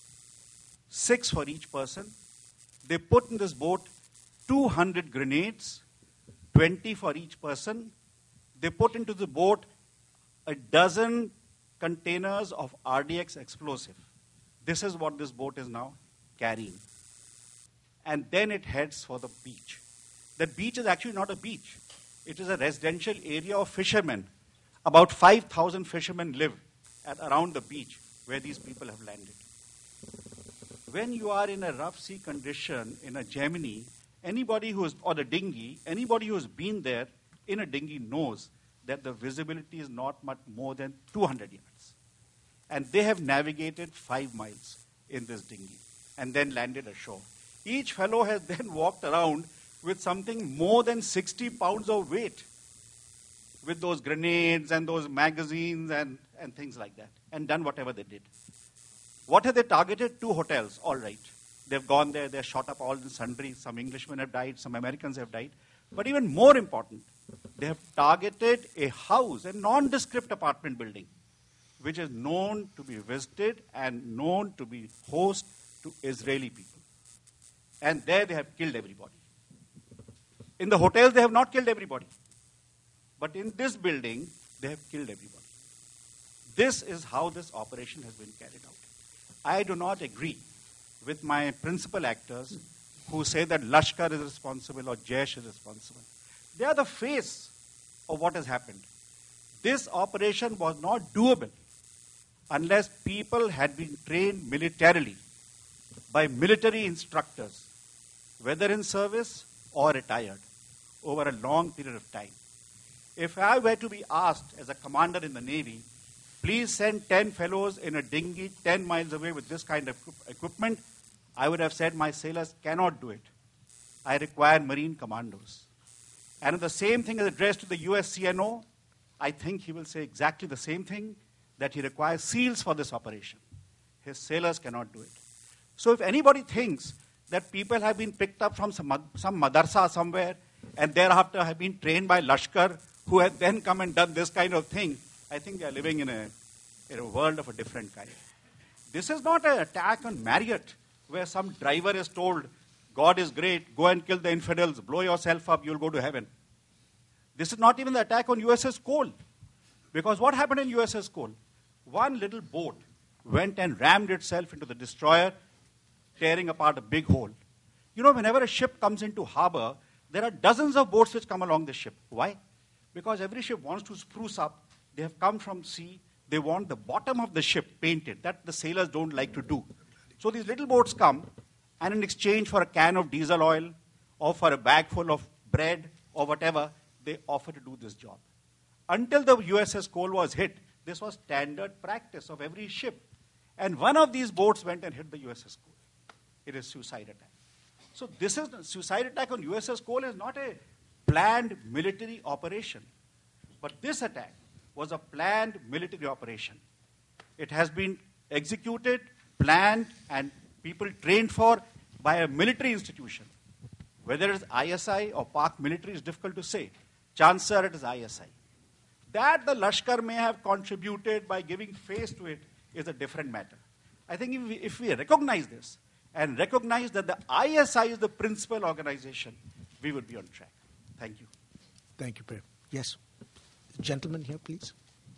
6 for each person. They put in this boat 200 grenades, 20 for each person. They put into the boat a dozen containers of RDX explosive. This is what this boat is now carrying. And then it heads for the beach. That beach is actually not a beach. It is a residential area of fishermen. About 5,000 fishermen live around the beach where these people have landed. When you are in a rough sea condition in a Gemini, or the dinghy, anybody who has been there in a dinghy knows that the visibility is not much more than 200 yards. And they have navigated 5 miles in this dinghy and then landed ashore. Each fellow has then walked around with something more than 60 pounds of weight, with those grenades and those magazines and things like that, and done whatever they did. What have they targeted? 2 hotels, all right. They've gone there, they're shot up all in sundry. Some Englishmen have died, some Americans have died. But even more important, they have targeted a house, a nondescript apartment building, which is known to be visited and known to be host to Israeli people. And there they have killed everybody. In the hotels, they have not killed everybody. But in this building, they have killed everybody. This is how this operation has been carried out. I do not agree with my principal actors who say that Lashkar is responsible or Jaish is responsible. They are the face of what has happened. This operation was not doable unless people had been trained militarily by military instructors, whether in service or retired, over a long period of time. If I were to be asked as a commander in the Navy, please send 10 fellows in a dinghy 10 miles away with this kind of equipment, I would have said my sailors cannot do it. I require Marine commandos. And if the same thing is addressed to the US CNO, I think he will say exactly the same thing, that he requires SEALs for this operation. His sailors cannot do it. So if anybody thinks that people have been picked up from some madarsa somewhere and thereafter have been trained by Lashkar, who have then come and done this kind of thing, I think they are living in a world of a different kind. This is not an attack on Marriott, where some driver is told, God is great, go and kill the infidels, blow yourself up, you'll go to heaven. This is not even the attack on USS Cole. Because what happened in USS Cole? One little boat went and rammed itself into the destroyer, tearing apart a big hole. You know, whenever a ship comes into harbor, there are dozens of boats which come along the ship. Why? Because every ship wants to spruce up. They have come from sea. They want the bottom of the ship painted. That the sailors don't like to do. So these little boats come, and in exchange for a can of diesel oil or for a bag full of bread or whatever, they offer to do this job. Until the USS Cole was hit, this was standard practice of every ship. And one of these boats went and hit the USS Cole. It is suicide attack. So this is suicide attack on USS Cole is not a planned military operation. But this attack was a planned military operation. It has been executed, planned, and people trained for by a military institution. Whether it is ISI or Pak military is difficult to say. Chances are it is ISI. That the Lashkar may have contributed by giving face to it is a different matter. I think if we recognize this and recognize that the ISI is the principal organization, we would be on track. Thank you. Thank you, Prem. Yes. Gentleman here, please.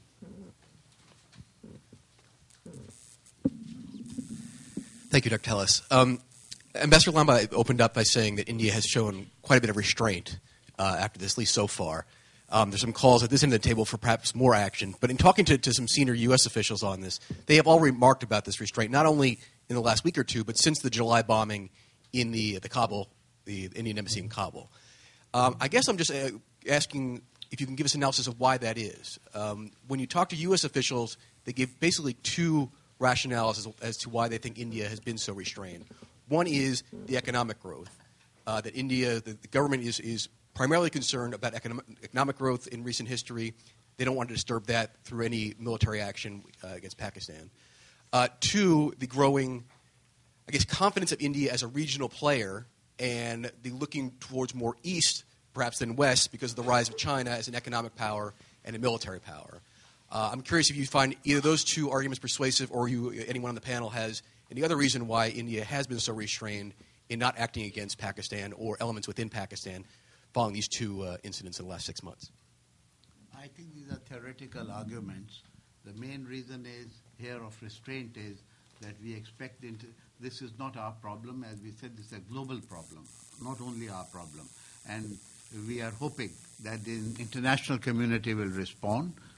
Thank you, Dr. Tellis. Ambassador Lamba opened up by saying that India has shown quite a bit of restraint after this, at least so far. There's some calls at this end of the table for perhaps more action. But in talking to some senior U.S. officials on this, they have all remarked about this restraint, not only in the last week or two, but since the July bombing in the Kabul, the Indian embassy in Kabul. I guess I'm just asking if you can give us an analysis of why that is. When you talk to U.S. officials, they give basically two rationales as to why they think India has been so restrained. One is the economic growth, that India, the government is primarily concerned about economic growth in recent history. They don't want to disturb that through any military action against Pakistan. Two, the growing, I guess, confidence of India as a regional player and the looking towards more east, perhaps than west, because of the rise of China as an economic power and a military power. I'm curious if you find either of those two arguments persuasive, or anyone on the panel has any other reason why India has been so restrained in not acting against Pakistan or elements within Pakistan following these two incidents in the last 6 months. I think these are theoretical arguments. The main reason of restraint is that we expect this is not our problem. As we said, this is a global problem, not only our problem. And we are hoping that the international community will respond.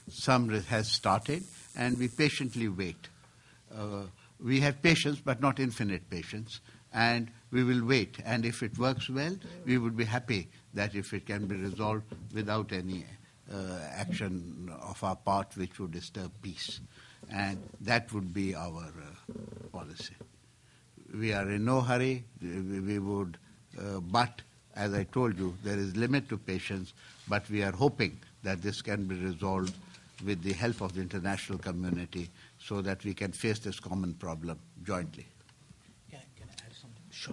some has started, and we patiently wait. We have patience, but not infinite patience, and we will wait. And if it works well, we would be happy that if it can be resolved without any action of our part which would disturb peace. And that would be our policy. We are in no hurry. We would, but as I told you, there is limit to patience, but we are hoping that this can be resolved with the help of the international community so that we can face this common problem jointly. Can I add something? Sure.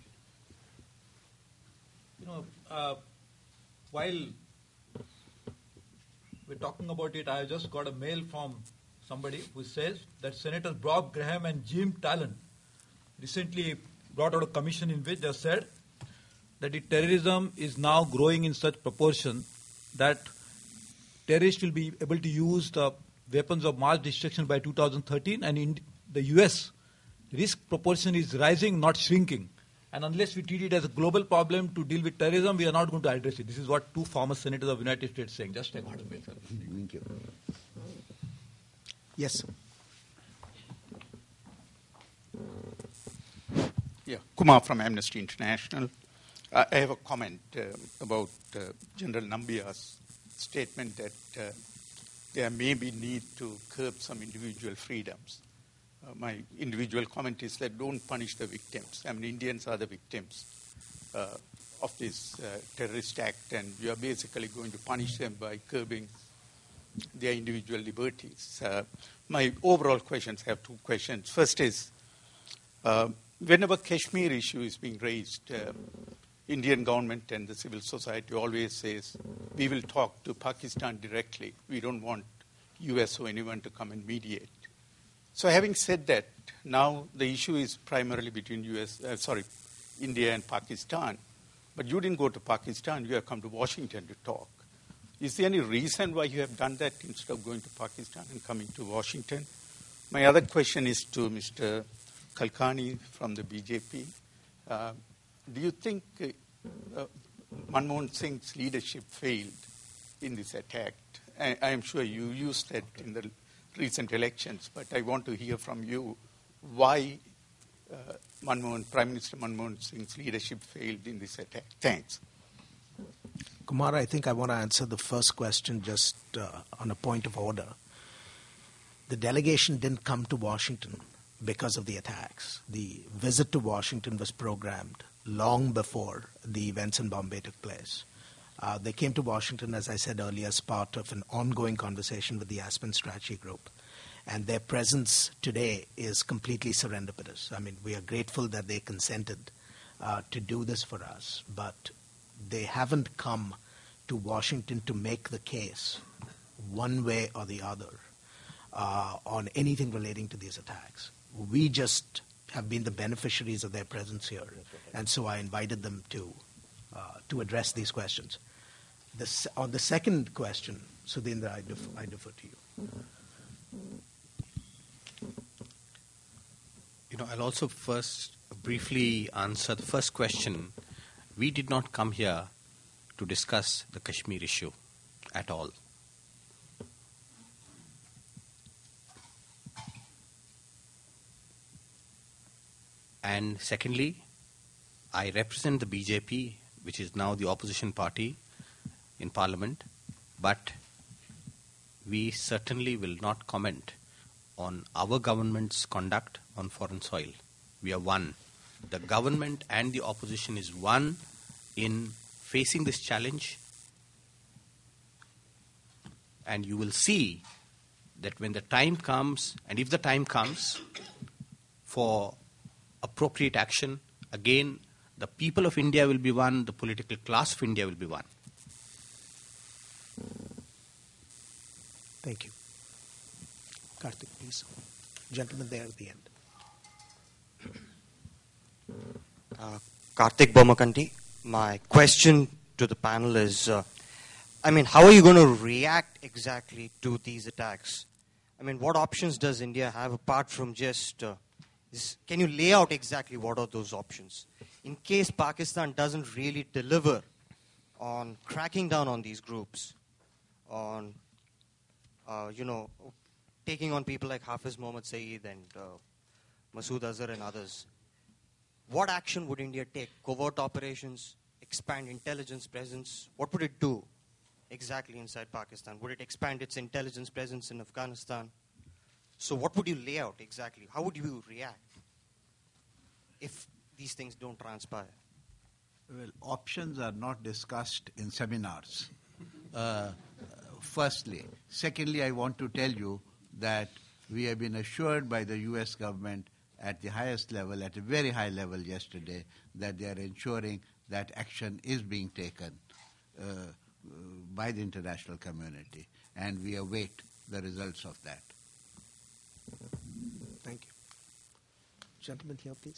While we're talking about it, I just got a mail from somebody who says that Senators Bob Graham and Jim Talon recently brought out a commission in which they said that the terrorism is now growing in such proportion that terrorists will be able to use the weapons of mass destruction by 2013, and in the US, risk proportion is rising, not shrinking. And unless we treat it as a global problem to deal with terrorism, we are not going to address it. This is what two former senators of the United States saying. Just I got a mail. Thank you. Yes, sir. Yeah, Kumar from Amnesty International. I have a comment about General Nambiar's statement that there may be need to curb some individual freedoms. My individual comment is that don't punish the victims. I mean, Indians are the victims of this terrorist act, and you are basically going to punish them by curbing their individual liberties. My overall questions, I have two questions. First is, whenever Kashmir issue is being raised, Indian government and the civil society always says, we will talk to Pakistan directly. We don't want US or anyone to come and mediate. So having said that, now the issue is primarily between India and Pakistan. But you didn't go to Pakistan, you have come to Washington to talk. Is there any reason why you have done that instead of going to Pakistan and coming to Washington? My other question is to Mr. Kalkani from the BJP. Do you think Manmohan Singh's leadership failed in this attack? I am sure you used that in the recent elections, but I want to hear from you why Prime Minister Manmohan Singh's leadership failed in this attack. Thanks. Kumar, I think I want to answer the first question just on a point of order. The delegation didn't come to Washington because of the attacks. The visit to Washington was programmed long before the events in Bombay took place. They came to Washington, as I said earlier, as part of an ongoing conversation with the Aspen Strategy Group. And their presence today is completely serendipitous. I mean, we are grateful that they consented to do this for us, but they haven't come to Washington to make the case one way or the other on anything relating to these attacks. We just have been the beneficiaries of their presence here, and so I invited them to address these questions. On the second question, Sudhindra, I defer to you. I'll also first briefly answer the first question. We did not come here to discuss the Kashmir issue at all. And secondly, I represent the BJP, which is now the opposition party in Parliament, but we certainly will not comment on our government's conduct on foreign soil. We are one. The government and the opposition is one in facing this challenge, and you will see that when the time comes, and if the time comes for appropriate action, again, the people of India will be one, the political class of India will be one. Thank you. Karthik, please. Gentleman there at the end. Karthik Bomakanti. My question to the panel is, how are you going to react exactly to these attacks? What options does India have apart from just... can you lay out exactly what are those options? In case Pakistan doesn't really deliver on cracking down on these groups, on taking on people like Hafiz Mohammad Saeed and Masood Azhar and others. What action would India take? Covert operations, expand intelligence presence? What would it do exactly inside Pakistan? Would it expand its intelligence presence in Afghanistan? So what would you lay out exactly? How would you react if these things don't transpire? Well, options are not discussed in seminars. Firstly. Secondly, I want to tell you that we have been assured by the U.S. government at the highest level, at a very high level yesterday, that they are ensuring that action is being taken by the international community, and we await the results of that. Thank you. Gentleman here, please.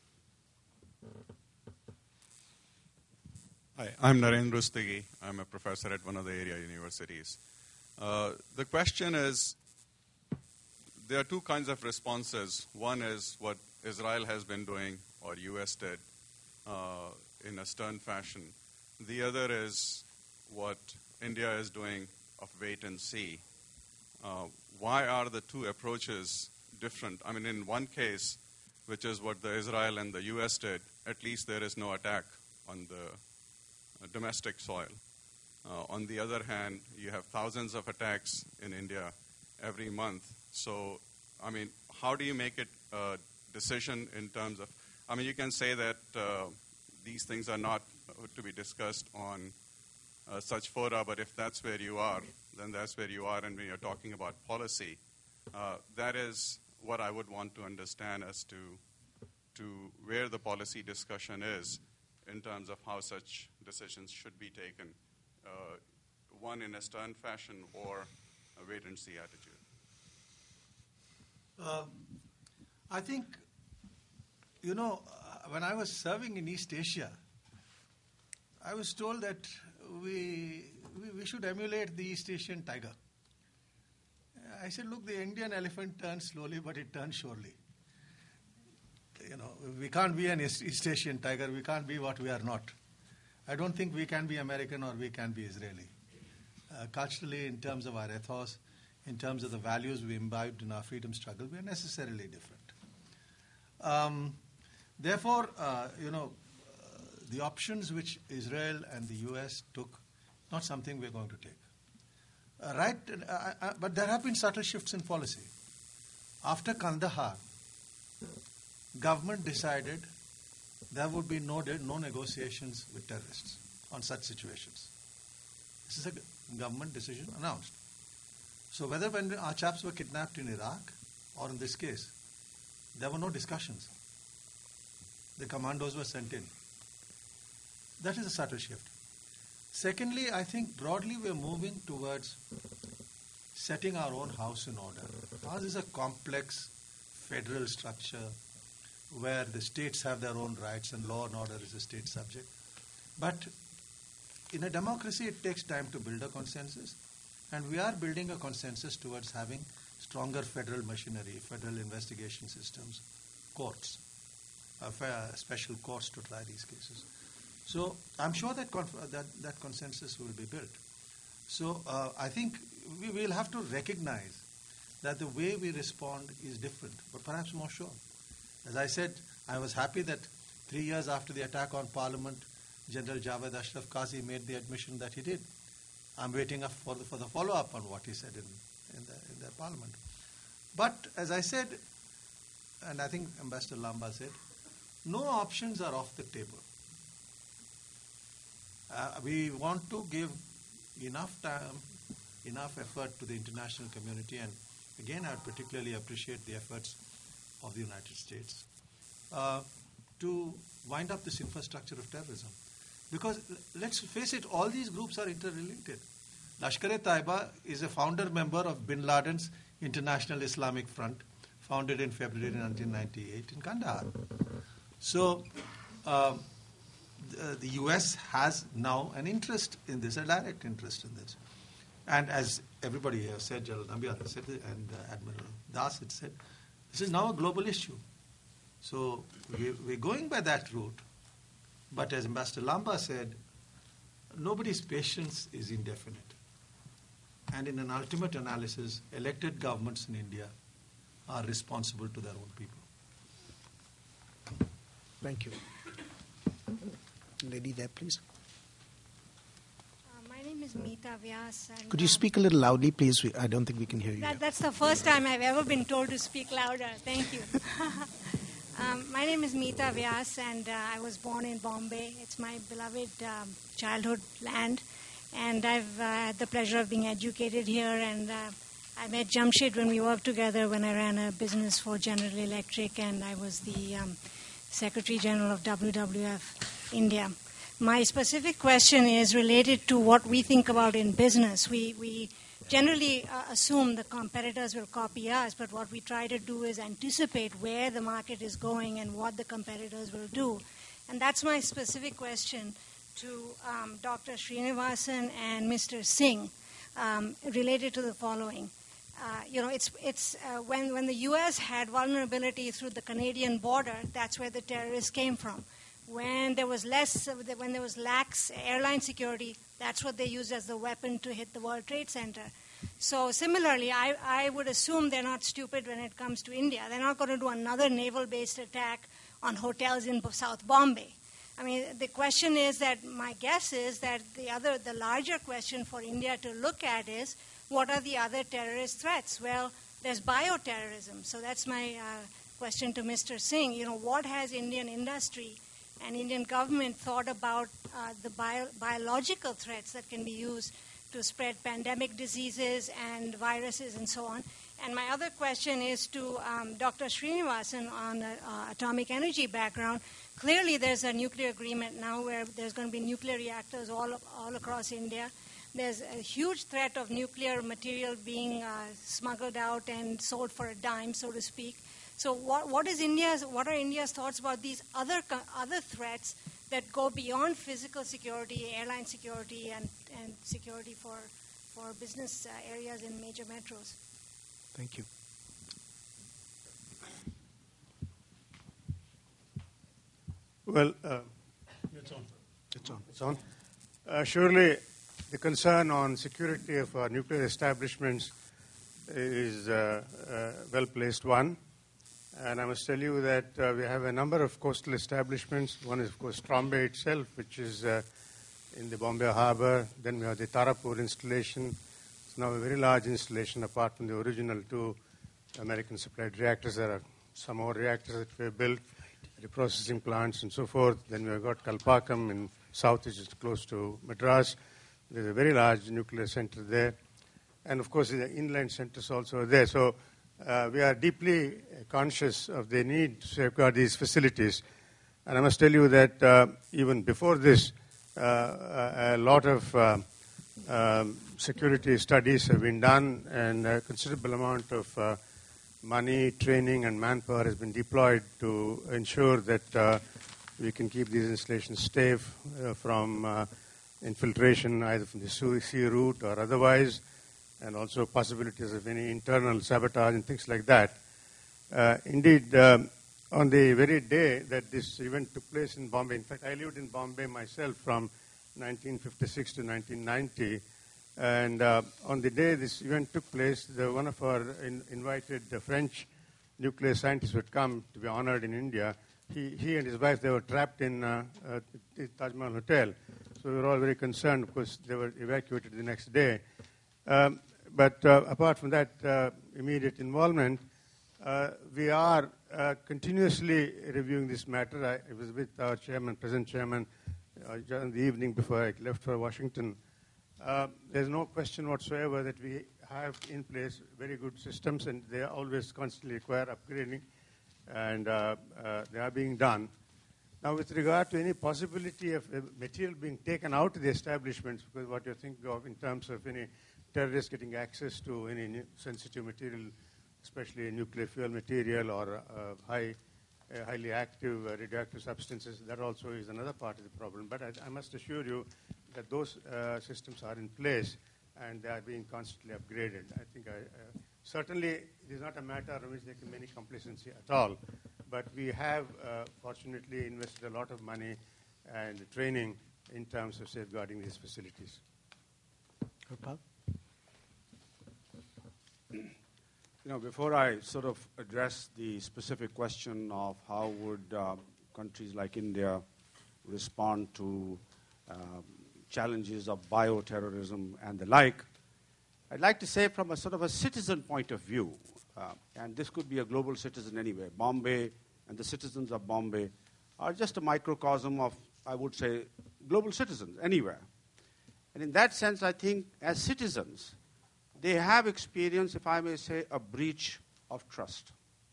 Hi, I'm Narendra Stigi. I'm a professor at one of the area universities. The question is, there are two kinds of responses. One is what Israel has been doing, or U.S. did, in a stern fashion. The other is what India is doing, of wait and see. Why are the two approaches different? I mean, in one case, which is what the Israel and the U.S. did, at least there is no attack on the domestic soil. On the other hand, you have thousands of attacks in India every month. So, I mean, how do you make it a decision in terms of, I mean, you can say that these things are not to be discussed on such fora, but if that's where you are, then that's where you are. And when you're talking about policy, that is what I would want to understand as to where the policy discussion is in terms of how such decisions should be taken, one in a stern fashion or a wait-and-see attitude. I think, when I was serving in East Asia, I was told that we should emulate the East Asian tiger. I said, look, the Indian elephant turns slowly, but it turns surely. We can't be an East Asian tiger. We can't be what we are not. I don't think we can be American or we can be Israeli. Culturally, in terms of our ethos, in terms of the values we imbibed in our freedom struggle, we are necessarily different. Therefore, the options which Israel and the U.S. took, not something we're going to take. But there have been subtle shifts in policy. After Kandahar, government decided there would be no negotiations with terrorists on such situations. This is a government decision announced. So whether when our chaps were kidnapped in Iraq or in this case, there were no discussions. The commandos were sent in. That is a subtle shift. Secondly, I think broadly we're moving towards setting our own house in order. Ours is a complex federal structure where the states have their own rights and law and order is a state subject. But in a democracy, it takes time to build a consensus, and we are building a consensus towards having stronger federal machinery, federal investigation systems, courts, special courts to try these cases. So I'm sure that that consensus will be built. So I think we will have to recognize that the way we respond is different, but perhaps more sure. As I said, I was happy that 3 years after the attack on Parliament, General Javed Ashraf Qazi made the admission that he did. I'm waiting for the follow-up on what he said in the Parliament. But as I said, and I think Ambassador Lamba said, no options are off the table. We want to give enough time, enough effort to the international community, and again I would particularly appreciate the efforts of the United States to wind up this infrastructure of terrorism. Because let's face it, all these groups are interrelated. Lashkar-e-Taiba is a founder member of Bin Laden's International Islamic Front, founded in February 1998 in Kandahar. So the U.S. has now an interest in this, a direct interest in this. And as everybody here said, General Nambiar said, and Admiral Das had said, this is now a global issue. So we're going by that route. But as Ambassador Lamba said, nobody's patience is indefinite. And in an ultimate analysis, elected governments in India are responsible to their own people. Thank you. Lady there, please. My name is Meeta Vyas. And, Could you speak a little loudly, please? I don't think we can hear you. That's the first time I've ever been told to speak louder. Thank you. My name is Meeta Vyas, and I was born in Bombay. It's my beloved childhood land. And I've had the pleasure of being educated here. And I met Jamshed when we worked together when I ran a business for General Electric, and I was the Secretary General of WWF India. My specific question is related to what we think about in business. We generally assume the competitors will copy us, but what we try to do is anticipate where the market is going and what the competitors will do. And that's my specific question to Dr. Srinivasan and Mr. Singh, related to the following. When the U.S. had vulnerability through the Canadian border, that's where the terrorists came from. When there was lax airline security, that's what they used as the weapon to hit the World Trade Center. So similarly, I would assume they're not stupid when it comes to India. They're not going to do another naval-based attack on hotels in South Bombay. I mean, the question is that my guess is that the larger question for India to look at is, what are the other terrorist threats? Well, there's bioterrorism. So that's my question to Mr. Singh. What has Indian industry and Indian government thought about the biological threats that can be used to spread pandemic diseases and viruses and so on? And my other question is to Dr. Srinivasan on atomic energy background. Clearly, there's a nuclear agreement now where there's going to be nuclear reactors all across India. There's a huge threat of nuclear material being smuggled out and sold for a dime, so to speak. So what are India's thoughts about these other threats that go beyond physical security, airline security, and security for business areas in major metros? Thank you. Well, it's on. Surely the concern on security of our nuclear establishments is a well-placed one. And I must tell you that we have a number of coastal establishments. One is, of course, Trombay itself, which is in the Bombay Harbour. Then we have the Tarapur installation. It's now a very large installation, apart from the original two American-supplied reactors. There are some more reactors that were built, the processing plants and so forth. Then we've got Kalpakkam in south, which is close to Madras. There's a very large nuclear center there. And, of course, the inland centers also are there. So we are deeply conscious of the need to safeguard these facilities. And I must tell you that even before this, a lot of security studies have been done, and a considerable amount of money, training, and manpower has been deployed to ensure that we can keep these installations safe from infiltration, either from the sea route or otherwise, and also possibilities of any internal sabotage and things like that. Indeed, on the very day that this event took place in Bombay, in fact, I lived in Bombay myself from 1956 to 1990, and on the day this event took place, one of our invited French nuclear scientists would come to be honored in India. He and his wife, they were trapped in the Taj Mahal Hotel. So we were all very concerned. Of course, they were evacuated the next day. But apart from that immediate involvement, we are continuously reviewing this matter. I was with our chairman, present chairman, in the evening before I left for Washington. There's no question whatsoever that we have in place very good systems, and they always constantly require upgrading, and they are being done. Now, with regard to any possibility of material being taken out of the establishments, because what you think of in terms of any terrorists getting access to any sensitive material, especially nuclear fuel material or highly active radioactive substances, that also is another part of the problem. But I must assure you that those systems are in place and they are being constantly upgraded. I think certainly it is not a matter in which there can be any complacency at all. But we have, fortunately, invested a lot of money and training in terms of safeguarding these facilities. Gopal? Before I sort of address the specific question of how would countries like India respond to challenges of bioterrorism and the like, I'd like to say from a sort of a citizen point of view, and this could be a global citizen anywhere. Bombay and the citizens of Bombay are just a microcosm of, I would say, global citizens anywhere. And in that sense, I think as citizens, they have experienced, if I may say, a breach of trust.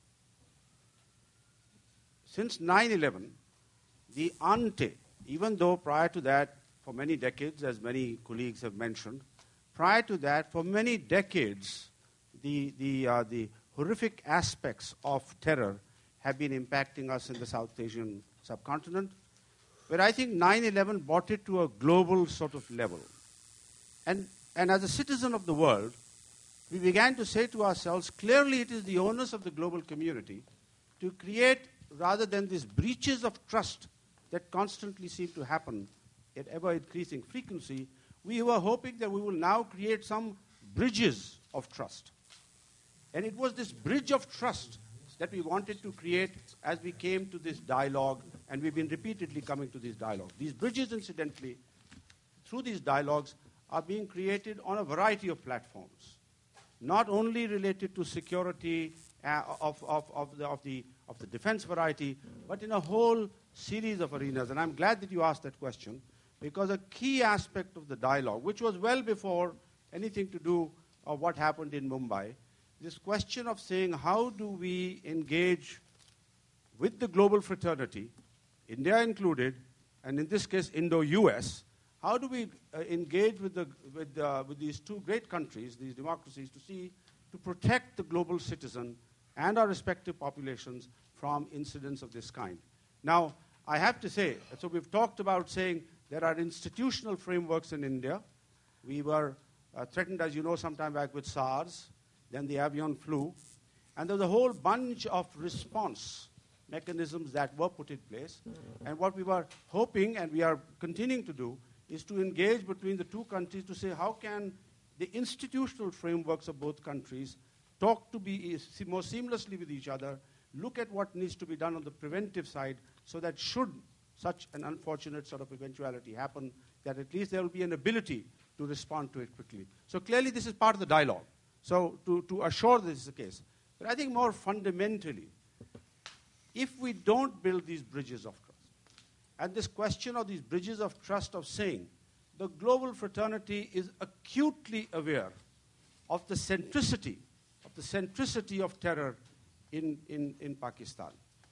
Since 9/11, the ante, even though prior to that, for many decades, as many colleagues have mentioned, prior to that, for many decades, the horrific aspects of terror have been impacting us in the South Asian subcontinent. But I think 9/11 brought it to a global sort of level. And as a citizen of the world, we began to say to ourselves, clearly it is the onus of the global community to create, rather than these breaches of trust that constantly seem to happen at ever-increasing frequency, we were hoping that we will now create some bridges of trust. And it was this bridge of trust that we wanted to create as we came to this dialogue, and we've been repeatedly coming to this dialogue. These bridges, incidentally, through these dialogues, are being created on a variety of platforms, not only related to security of the defense variety, but in a whole series of arenas. And I'm glad that you asked that question, because a key aspect of the dialogue, which was well before anything to do of what happened in Mumbai, this question of saying how do we engage with the global fraternity, India included, and in this case Indo-US, how do we engage with these two great countries, these democracies, to protect the global citizen and our respective populations from incidents of this kind? Now, I have to say, so we've talked about saying there are institutional frameworks in India. We were threatened, as you know, some time back with SARS, then the avian flu, and there was a whole bunch of response mechanisms that were put in place. And what we were hoping, and we are continuing to do, is to engage between the two countries to say how can the institutional frameworks of both countries talk to be more seamlessly with each other, look at what needs to be done on the preventive side, so that should such an unfortunate sort of eventuality happen, that at least there will be an ability to respond to it quickly. So clearly this is part of the dialogue. So to assure this is the case. But I think more fundamentally, if we don't build these bridges of trust, and this question of these bridges of trust of saying the global fraternity is acutely aware of the centricity of terror in Pakistan.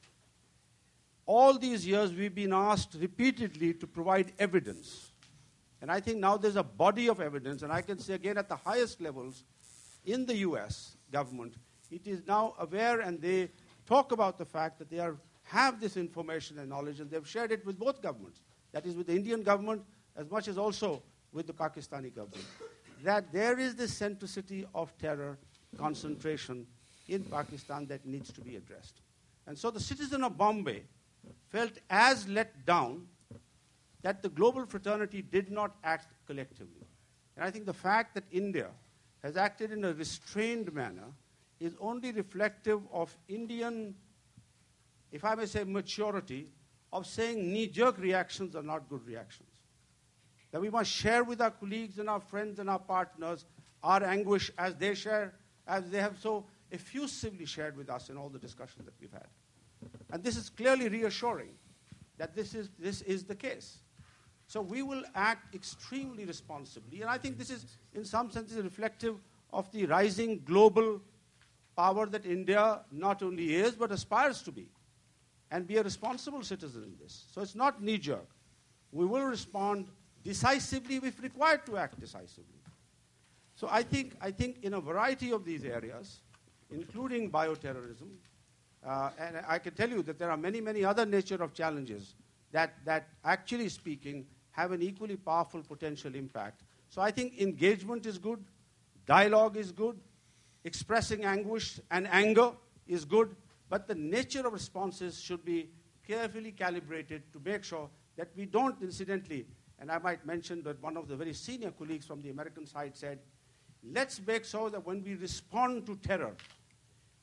All these years we've been asked repeatedly to provide evidence. And I think now there's a body of evidence, and I can say again at the highest levels in the US government, it is now aware, and they talk about the fact that they have this information and knowledge, and they've shared it with both governments. That is with the Indian government as much as also with the Pakistani government. That there is this centricity of terror concentration in Pakistan that needs to be addressed. And so the citizen of Bombay felt as let down that the global fraternity did not act collectively. And I think the fact that India has acted in a restrained manner is only reflective of Indian, if I may say, maturity of saying knee-jerk reactions are not good reactions. That we must share with our colleagues and our friends and our partners our anguish as they have so effusively shared with us in all the discussions that we've had. And this is clearly reassuring that this is the case. So we will act extremely responsibly. And I think this is, in some sense, reflective of the rising global power that India not only is, but aspires to be, and be a responsible citizen in this. So it's not knee-jerk. We will respond decisively if required to act decisively. So I think in a variety of these areas, including bioterrorism, and I can tell you that there are many, many other nature of challenges that actually speaking have an equally powerful potential impact. So I think engagement is good, dialogue is good, expressing anguish and anger is good, but the nature of responses should be carefully calibrated to make sure that we don't incidentally, and I might mention that one of the very senior colleagues from the American side said, let's make sure that when we respond to terror,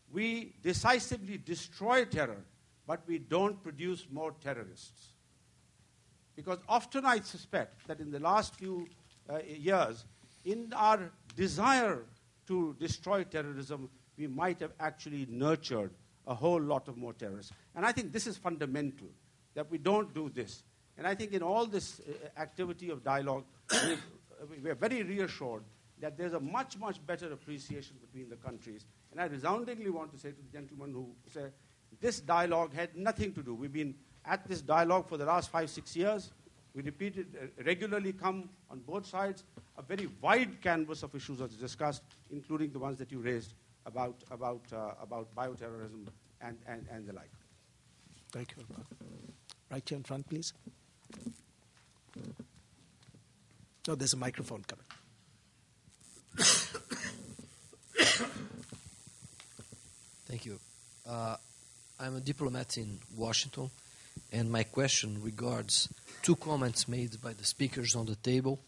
we decisively destroy terror, but we don't produce more terrorists. Because often I suspect that in the last few years, in our desire to destroy terrorism, we might have actually nurtured a whole lot of more terrorists. And I think this is fundamental, that we don't do this. And I think in all this activity of dialogue, we're very reassured that there's a much, much better appreciation between the countries. And I resoundingly want to say to the gentleman who said, this dialogue had nothing to do. We've been at this dialogue for the last 5-6 years. We regularly come on both sides. A very wide canvas of issues are discussed, including the ones that you raised about bioterrorism and the like. Thank you. Right here in front, please. No, there's a microphone coming. Thank you. I'm a diplomat in Washington, and my question regards two comments made by the speakers on the table.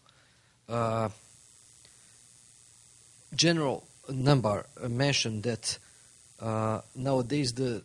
General Nambar mentioned that nowadays the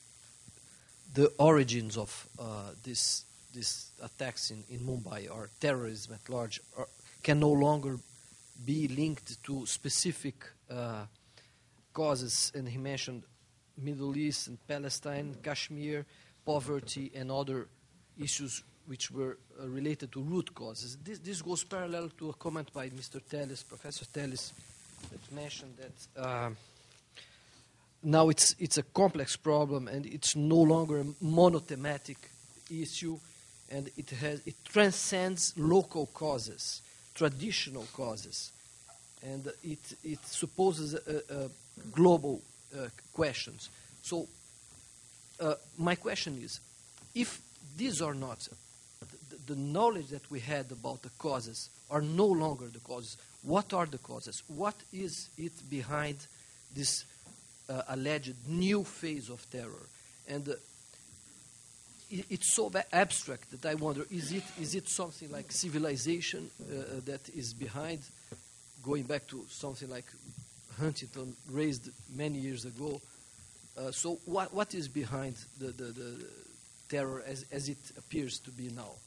origins of these attacks in Mumbai or terrorism at large can no longer be linked to specific causes, and he mentioned Middle East and Palestine, Kashmir, poverty, and other issues which were related to root causes. This goes parallel to a comment by Mr. Tellis, Professor Tellis, that mentioned that now it's a complex problem and it's no longer a monothematic issue, and it transcends local causes, traditional causes, and it supposes global questions. So my question is, if these are not the knowledge that we had about the causes are no longer the causes, what are the causes? What is it behind this alleged new phase of terror? And it's so abstract that I wonder, is it something like civilization that is behind, going back to something like Huntington raised many years ago? So what is behind the terror as it appears to be now?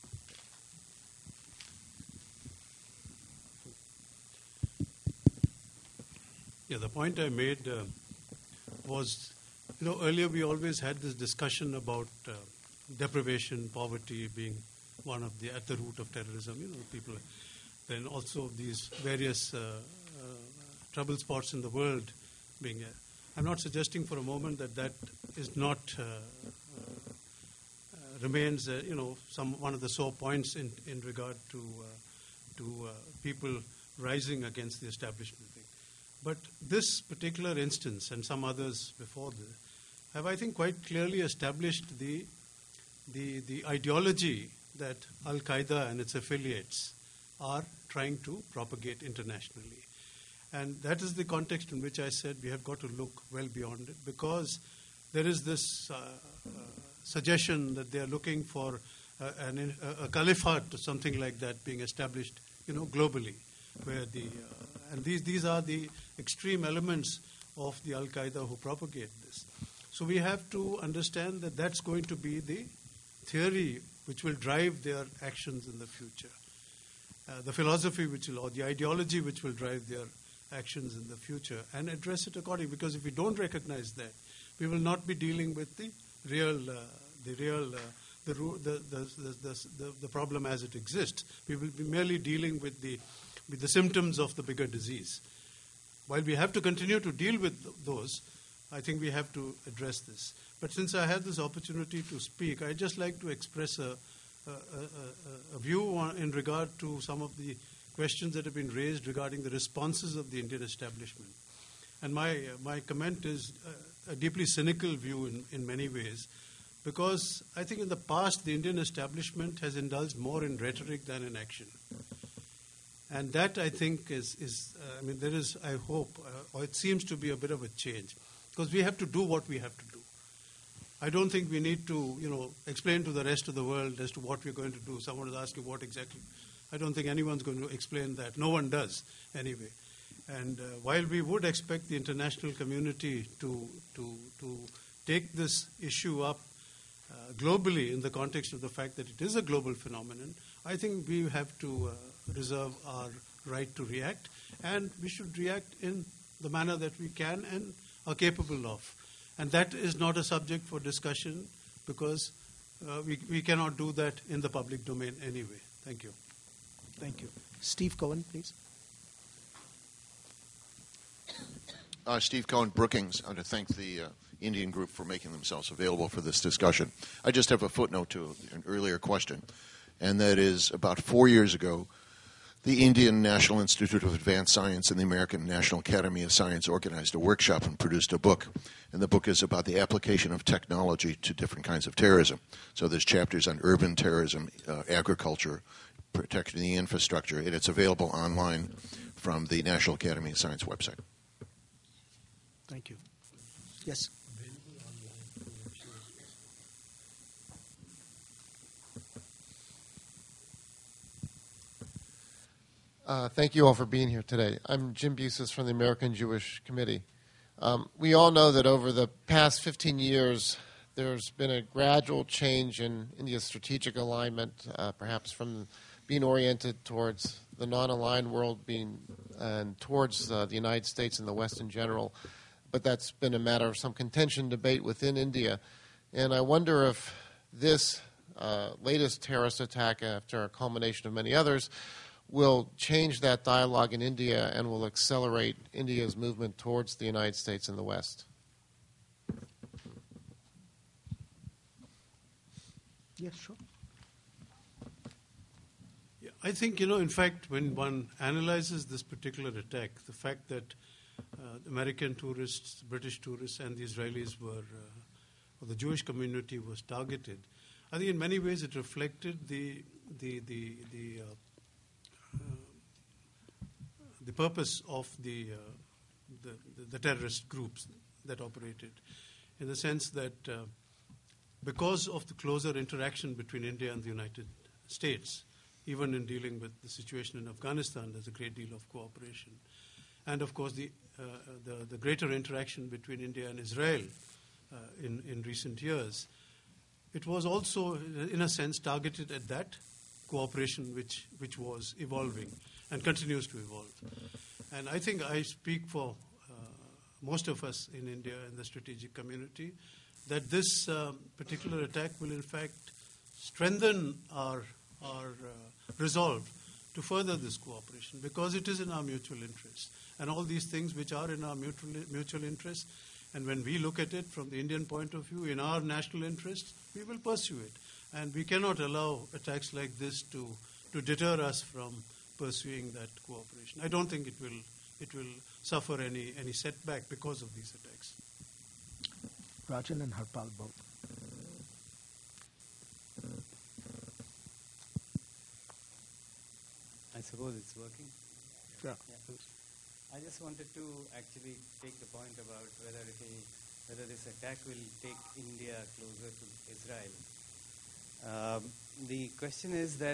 Yeah, the point I made was, earlier we always had this discussion about deprivation, poverty being one of at the root of terrorism. People, then also these various trouble spots in the world being. I'm not suggesting for a moment that is not remains, one of the sore points in regard to people rising against the establishment thing. But this particular instance and some others before this have, I think, quite clearly established the ideology that Al-Qaeda and its affiliates are trying to propagate internationally. And that is the context in which I said we have got to look well beyond it, because there is this suggestion that they are looking for a caliphate or something like that being established, globally, where and these are the extreme elements of the Al-Qaeda who propagate this. So we have to understand that that's going to be the theory which will drive their actions in the future, the philosophy or the ideology which will drive their actions in the future, and address it accordingly. Because if we don't recognize that, we will not be dealing with the problem as it exists. We will be merely dealing with the symptoms of the bigger disease. While we have to continue to deal with those, I think we have to address this. But since I have this opportunity to speak, I'd just like to express a view in regard to some of the questions that have been raised regarding the responses of the Indian establishment. And my comment is a deeply cynical view in many ways, because I think in the past the Indian establishment has indulged more in rhetoric than in action. And that, I think, there is, I hope, or it seems to be a bit of a change, because we have to do what we have to do. I don't think we need to, explain to the rest of the world as to what we're going to do. Someone is asking what exactly. I don't think anyone's going to explain that. No one does, anyway. And while we would expect the international community to take this issue up globally in the context of the fact that it is a global phenomenon, I think we have to reserve our right to react, and we should react in the manner that we can and are capable of. And that is not a subject for discussion because we cannot do that in the public domain anyway. Thank you. Thank you. Steve Cohen, please. Steve Cohen, Brookings. I want to thank the Indian group for making themselves available for this discussion. I just have a footnote to an earlier question, and that is about 4 years ago, the Indian National Institute of Advanced Science and the American National Academy of Science organized a workshop and produced a book. And the book is about the application of technology to different kinds of terrorism. So there's chapters on urban terrorism, agriculture, protecting the infrastructure, and it's available online from the National Academy of Science website. Thank you. Yes. Thank you all for being here today. I'm Jim Busis from the American Jewish Committee. We all know that over the past 15 years, there's been a gradual change in India's strategic alignment, perhaps from being oriented towards the non-aligned world and towards the United States and the West in general. But that's been a matter of some contention, debate within India. And I wonder if this latest terrorist attack, after a culmination of many others, will change that dialogue in India and will accelerate India's movement towards the United States and the West. Yes, sure. Yeah, I think, in fact, when one analyzes this particular attack, the fact that American tourists, British tourists, and the Israelis were, or the Jewish community was targeted, I think in many ways it reflected the purpose of the terrorist groups that operated, in the sense that because of the closer interaction between India and the United States, even in dealing with the situation in Afghanistan, there's a great deal of cooperation. And of course, the greater interaction between India and Israel in recent years, it was also, in a sense, targeted at that cooperation which was evolving and continues to evolve. And I think I speak for most of us in India and the strategic community that this particular attack will in fact strengthen our resolve to further this cooperation, because it is in our mutual interest. And all these things which are in our mutual interest, and when we look at it from the Indian point of view, in our national interest, we will pursue it. And we cannot allow attacks like this to deter us from pursuing that cooperation. I don't think it will suffer any setback because of these attacks. Rajan and Harpal both. I suppose it's working. Yeah. I just wanted to actually take the point about whether this attack will take India closer to Israel. The question is that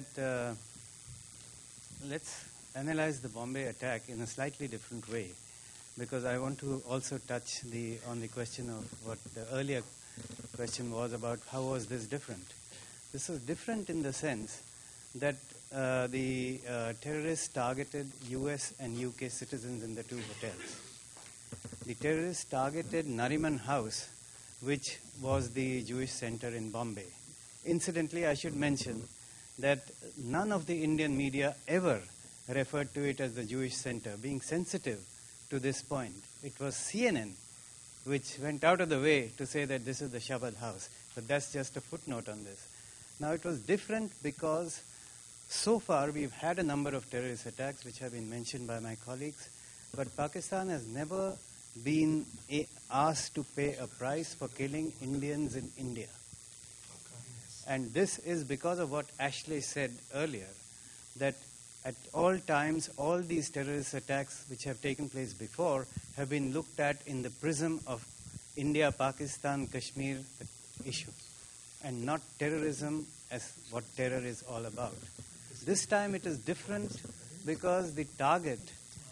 let's analyze the Bombay attack in a slightly different way, because I want to also touch on the question of what the earlier question was about how was this different. This was different in the sense that the terrorists targeted US and UK citizens in the two hotels. The terrorists targeted Nariman House, which was the Jewish center in Bombay. Incidentally, I should mention that none of the Indian media ever referred to it as the Jewish center, being sensitive to this point. It was CNN which went out of the way to say that this is the Shabad house. But that's just a footnote on this. Now, it was different because so far we've had a number of terrorist attacks which have been mentioned by my colleagues, but Pakistan has never been asked to pay a price for killing Indians in India. And this is because of what Ashley said earlier, that at all times, all these terrorist attacks which have taken place before have been looked at in the prism of India, Pakistan, Kashmir issue, and not terrorism as what terror is all about. This time it is different because the target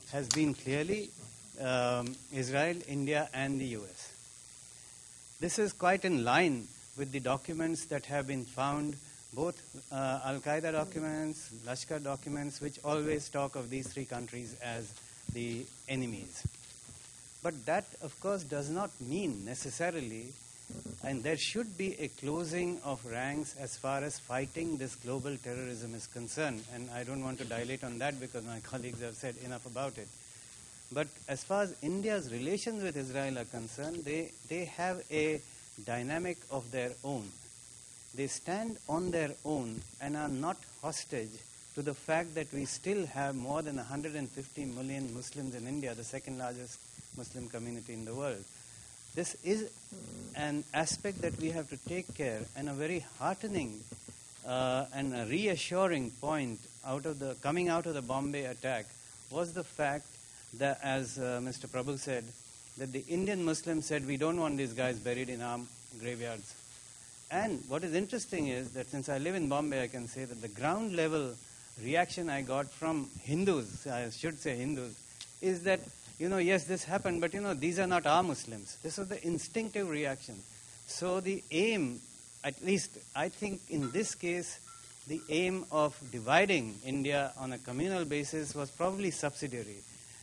has been clearly Israel, India, and the US. This is quite in line with the documents that have been found, both Al-Qaeda documents, Lashkar documents, which always talk of these three countries as the enemies. But that, of course, does not mean necessarily, and there should be a closing of ranks as far as fighting this global terrorism is concerned. And I don't want to dilate on that because my colleagues have said enough about it. But as far as India's relations with Israel are concerned, they have a dynamic of their own. They stand on their own and are not hostage to the fact that we still have more than 150 million Muslims in India, the second largest Muslim community in the world. This is an aspect that we have to take care, and a very heartening and a reassuring point coming out of the Bombay attack was the fact that, as Mr. Prabhu said, that the Indian Muslims said, we don't want these guys buried in our graveyards. And what is interesting is that since I live in Bombay, I can say that the ground level reaction I got from Hindus, I should say Hindus, is that, yes, this happened, but these are not our Muslims. This was the instinctive reaction. So the aim, at least I think in this case, the aim of dividing India on a communal basis was probably subsidiary.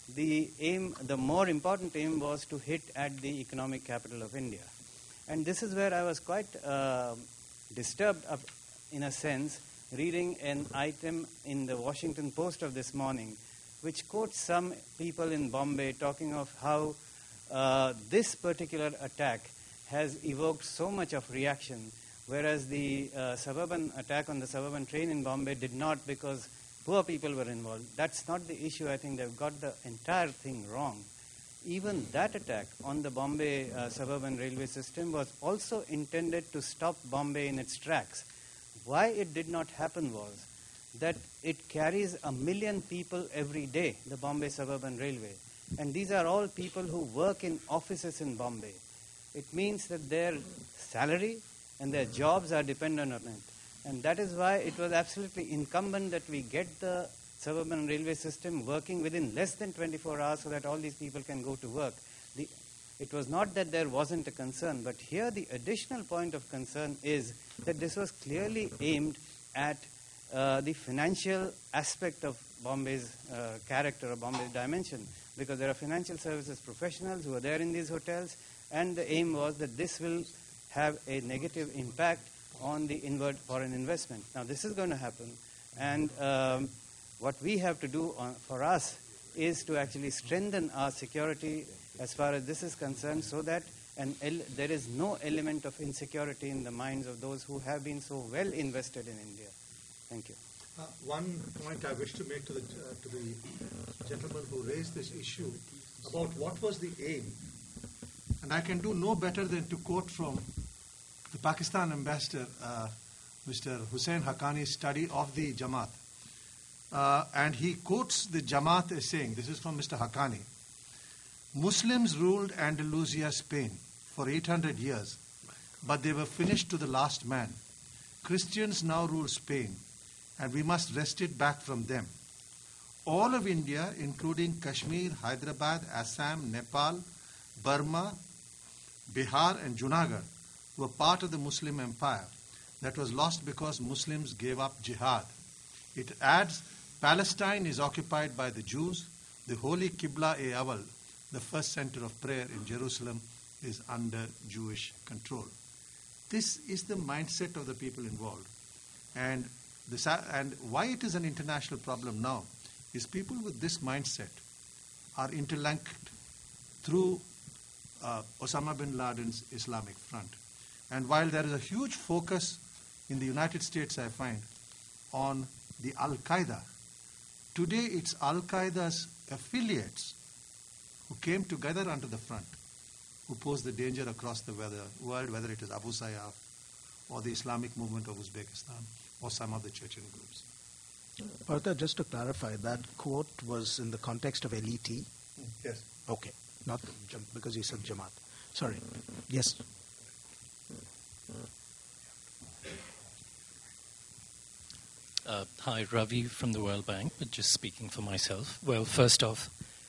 The more important aim was to hit at the economic capital of India. And this is where I was quite disturbed, in a sense, reading an item in the Washington Post of this morning, which quotes some people in Bombay talking of how this particular attack has evoked so much of reaction, whereas the suburban attack on the suburban train in Bombay did not, because poor people were involved. That's not the issue. I think they've got the entire thing wrong. Even that attack on the Bombay suburban railway system was also intended to stop Bombay in its tracks. Why it did not happen was that it carries 1 million people every day, the Bombay Suburban Railway. And these are all people who work in offices in Bombay. It means that their salary and their jobs are dependent on it. And that is why it was absolutely incumbent that we get the suburban railway system working within less than 24 hours so that all these people can go to work. It was not that there wasn't a concern, but here the additional point of concern is that this was clearly aimed at the financial aspect of Bombay's character or Bombay's dimension, because there are financial services professionals who are there in these hotels, and the aim was that this will have a negative impact on the inward foreign investment. Now, this is going to happen, and what we have to do for us is to actually strengthen our security as far as this is concerned, so that there is no element of insecurity in the minds of those who have been so well invested in India. Thank you. One point I wish to make to the gentleman who raised this issue about what was the aim, and I can do no better than to quote from the Pakistan ambassador, Mr. Hussain Haqqani's study of the Jamaat. And he quotes the Jamaat as saying, this is from Mr. Haqqani, Muslims ruled Andalusia, Spain, for 800 years, but they were finished to the last man. Christians now rule Spain, and we must wrest it back from them. All of India, including Kashmir, Hyderabad, Assam, Nepal, Burma, Bihar, and Junagadh, were part of the Muslim empire that was lost because Muslims gave up jihad. It adds, Palestine is occupied by the Jews. The holy Qibla-e-Awal, the first center of prayer in Jerusalem, is under Jewish control. This is the mindset of the people involved. And why it is an international problem now is people with this mindset are interlinked through Osama bin Laden's Islamic Front. And while there is a huge focus in the United States, I find, on the Al-Qaeda, today it's Al-Qaeda's affiliates who came together under the front, who pose the danger across the world, whether it is Abu Sayyaf or the Islamic movement of Uzbekistan or some of the Chechen groups. Partha, just to clarify, that quote was in the context of LET? Yes. Okay. Not because you said Jamaat. Sorry. Yes. Hi, Ravi from the World Bank, but just speaking for myself. Well, first off,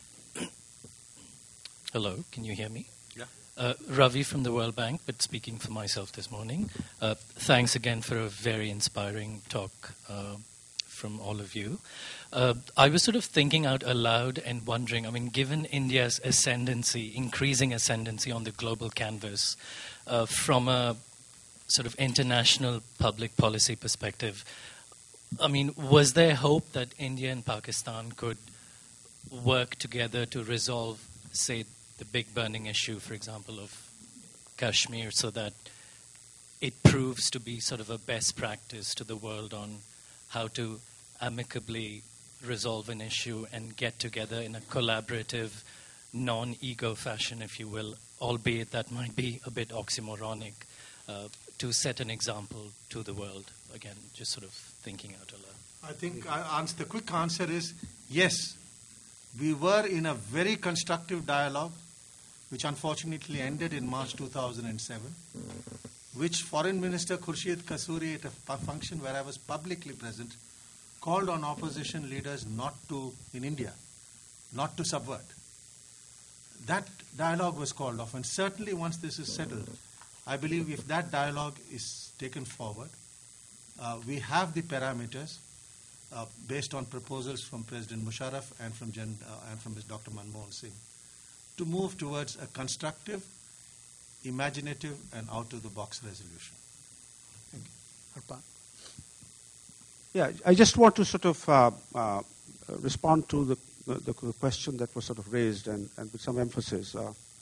Hello, can you hear me? Yeah. Ravi from the World Bank, but speaking for myself this morning. Thanks again for a very inspiring talk from all of you. I was sort of thinking out aloud and wondering, I mean, given India's ascendancy, increasing ascendancy on the global canvas, from a sort of international public policy perspective, I mean, was there hope that India and Pakistan could work together to resolve, say, the big burning issue, for example, of Kashmir, so that it proves to be sort of a best practice to the world on how to amicably resolve an issue and get together in a collaborative, non-ego fashion, if you will, albeit that might be a bit oxymoronic, to set an example to the world? Again, just sort of thinking out aloud. I think the quick answer is yes. We were in a very constructive dialogue, which unfortunately ended in March 2007, which Foreign Minister Khurshid Kasuri, at a function where I was publicly present, called on opposition leaders in India, not to subvert. That dialogue was called off, and certainly once this is settled, I believe if that dialogue is taken forward, we have the parameters based on proposals from President Musharraf and from Dr. Manmohan Singh to move towards a constructive, imaginative, and out-of-the-box resolution. Thank you. Arpan? Yeah, I just want to sort of respond to the question that was sort of raised and with some emphasis.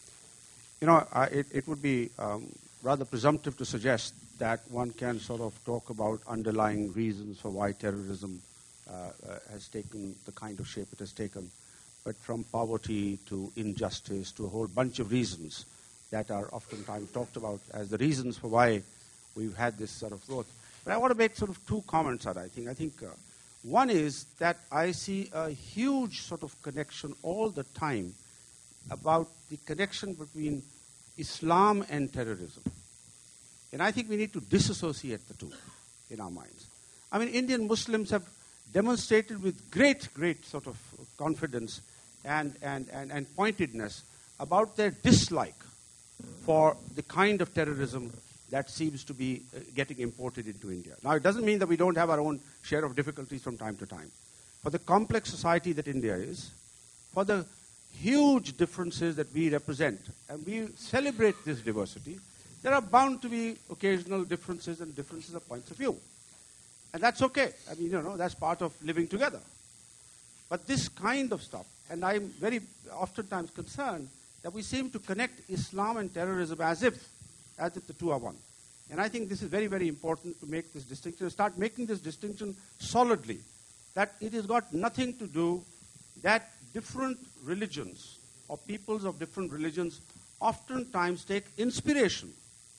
It would be rather presumptive to suggest that one can sort of talk about underlying reasons for why terrorism has taken the kind of shape it has taken, but from poverty to injustice to a whole bunch of reasons that are oftentimes talked about as the reasons for why we've had this sort of growth. But I want to make sort of two comments on it, I think one is that I see a huge sort of connection all the time about the connection between Islam and terrorism. And I think we need to disassociate the two in our minds. I mean, Indian Muslims have demonstrated with great sort of confidence and pointedness about their dislike for the kind of terrorism that seems to be getting imported into India. Now, it doesn't mean that we don't have our own share of difficulties from time to time. For the complex society that India is, for the huge differences that we represent, and we celebrate this diversity, there are bound to be occasional differences and differences of points of view. And that's okay. I mean, that's part of living together. But this kind of stuff, and I'm very oftentimes concerned that we seem to connect Islam and terrorism as if the two are one. And I think this is very, very important to make this distinction, start making this distinction solidly, that it has got nothing to do that different religions or peoples of different religions oftentimes take inspiration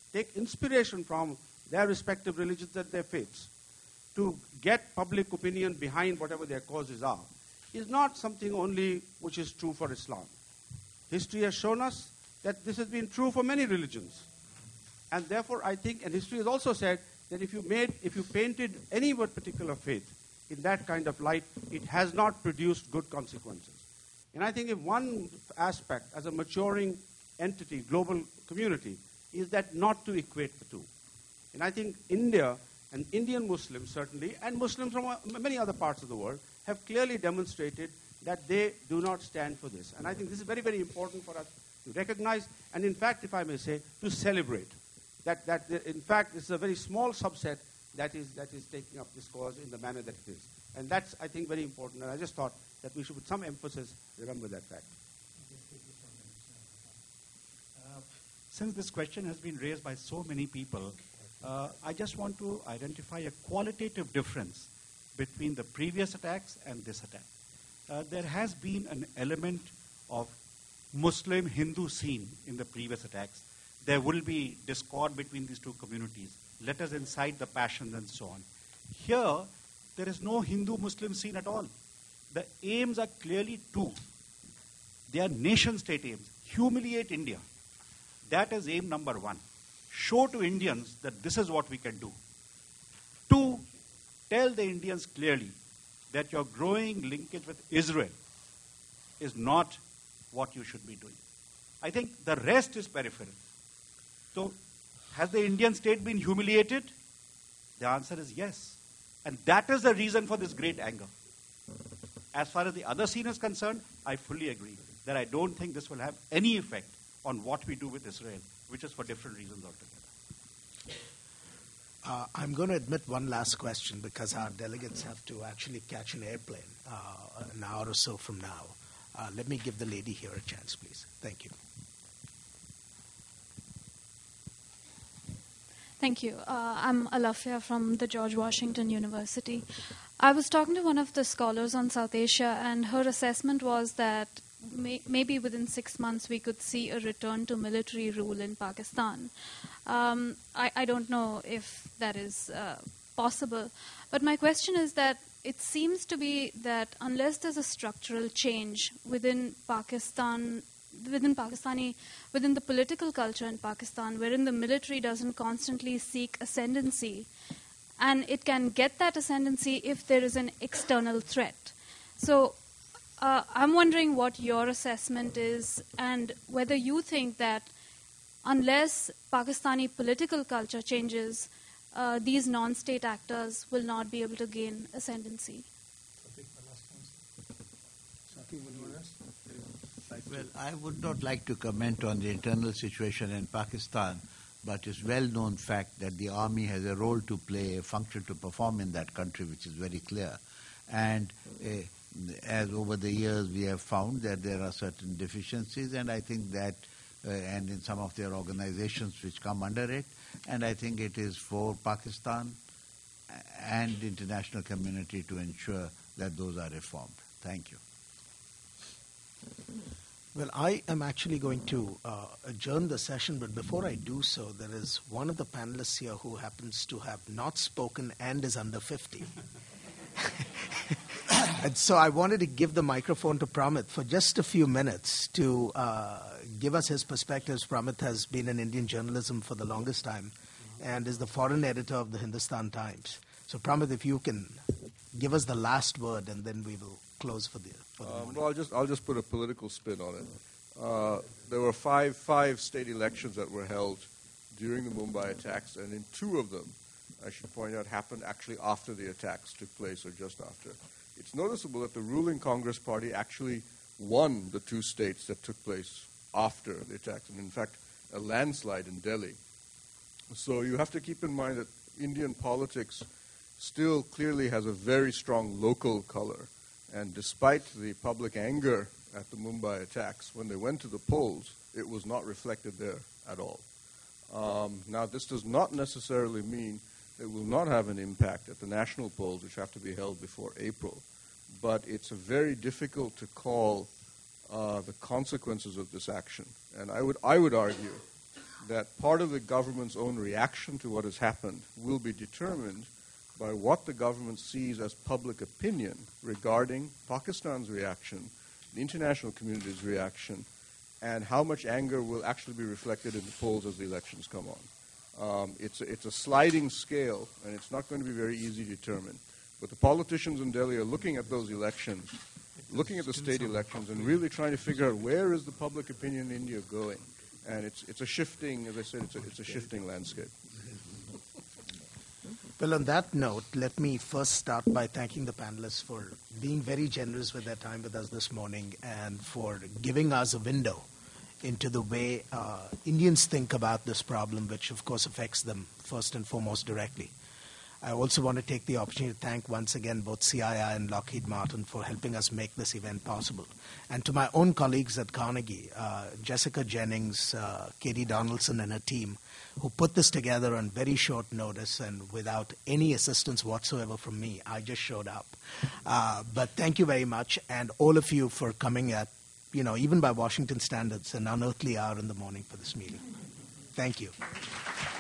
from their respective religions and their faiths to get public opinion behind whatever their causes are, is not something only which is true for Islam. History has shown us that this has been true for many religions. And therefore, I think, and history has also said that if you painted any particular faith in that kind of light, it has not produced good consequences. And I think if one aspect, as a maturing entity, global community, is that not to equate the two. And I think India and Indian Muslims certainly, and Muslims from many other parts of the world, have clearly demonstrated that they do not stand for this. And I think this is very, very important for us to recognize, and in fact, if I may say, to celebrate. That in fact, this is a very small subset that is taking up this cause in the manner that it is. And that's, I think, very important. And I just thought that we should, with some emphasis, remember that fact. Since this question has been raised by so many people, I just want to identify a qualitative difference between the previous attacks and this attack. There has been an element of Muslim-Hindu scene in the previous attacks. There will be discord between these two communities. Let us incite the passion and so on. Here, there is no Hindu-Muslim scene at all. The aims are clearly two. They are nation-state aims. Humiliate India. That is aim number one. Show to Indians that this is what we can do. Two, tell the Indians clearly that your growing linkage with Israel is not what you should be doing. I think the rest is peripheral. So, has the Indian state been humiliated? The answer is yes. And that is the reason for this great anger. As far as the other scene is concerned, I fully agree that I don't think this will have any effect on what we do with Israel, which is for different reasons altogether. I'm going to admit one last question because our delegates have to actually catch an airplane an hour or so from now. Let me give the lady here a chance, please. Thank you. Thank you. I'm Alafia from the George Washington University. I was talking to one of the scholars on South Asia, and her assessment was that maybe within 6 months we could see a return to military rule in Pakistan. I don't know if that is possible, but my question is that it seems to be that unless there's a structural change within Pakistan, within the political culture in Pakistan, wherein the military doesn't constantly seek ascendancy, and it can get that ascendancy if there is an external threat. So I'm wondering what your assessment is and whether you think that unless Pakistani political culture changes, these non-state actors will not be able to gain ascendancy. Well, I would not like to comment on the internal situation in Pakistan, but it's well-known fact that the army has a role to play, a function to perform in that country, which is very clear. And as over the years we have found that there are certain deficiencies, and I think that, and in some of their organizations which come under it, and I think it is for Pakistan and the international community to ensure that those are reformed. Thank you. Well, I am actually going to adjourn the session, but before I do so, there is one of the panelists here who happens to have not spoken and is under 50. And so I wanted to give the microphone to Pramit for just a few minutes to give us his perspectives. Pramit has been in Indian journalism for the longest time and is the foreign editor of the Hindustan Times. So Pramit, if you can give us the last word, and then we will close for the morning. Well, I'll just put a political spin on it. There were five state elections that were held during the Mumbai attacks, and in 2 of them, I should point out, happened actually after the attacks took place or just after. It's noticeable that the ruling Congress party actually won the 2 states that took place after the attacks, and in fact, a landslide in Delhi. So you have to keep in mind that Indian politics still clearly has a very strong local color. And despite the public anger at the Mumbai attacks, when they went to the polls, it was not reflected there at all. Now, this does not necessarily mean it will not have an impact at the national polls, which have to be held before April. But it's very difficult to call the consequences of this action. And I would argue that part of the government's own reaction to what has happened will be determined by what the government sees as public opinion regarding Pakistan's reaction, the international community's reaction, and how much anger will actually be reflected in the polls as the elections come on. It's a sliding scale, and it's not going to be very easy to determine. But the politicians in Delhi are looking at those elections, looking at the state elections, and really trying to figure out where is the public opinion in India going. And it's a shifting, as I said, it's a shifting landscape. Well, on that note, let me first start by thanking the panelists for being very generous with their time with us this morning and for giving us a window into the way Indians think about this problem, which of course affects them first and foremost directly. I also want to take the opportunity to thank once again both CII and Lockheed Martin for helping us make this event possible. And to my own colleagues at Carnegie, Jessica Jennings, Katie Donaldson and her team, who put this together on very short notice and without any assistance whatsoever from me. I just showed up. But thank you very much, and all of you for coming at, even by Washington standards, an unearthly hour in the morning for this meeting. Thank you.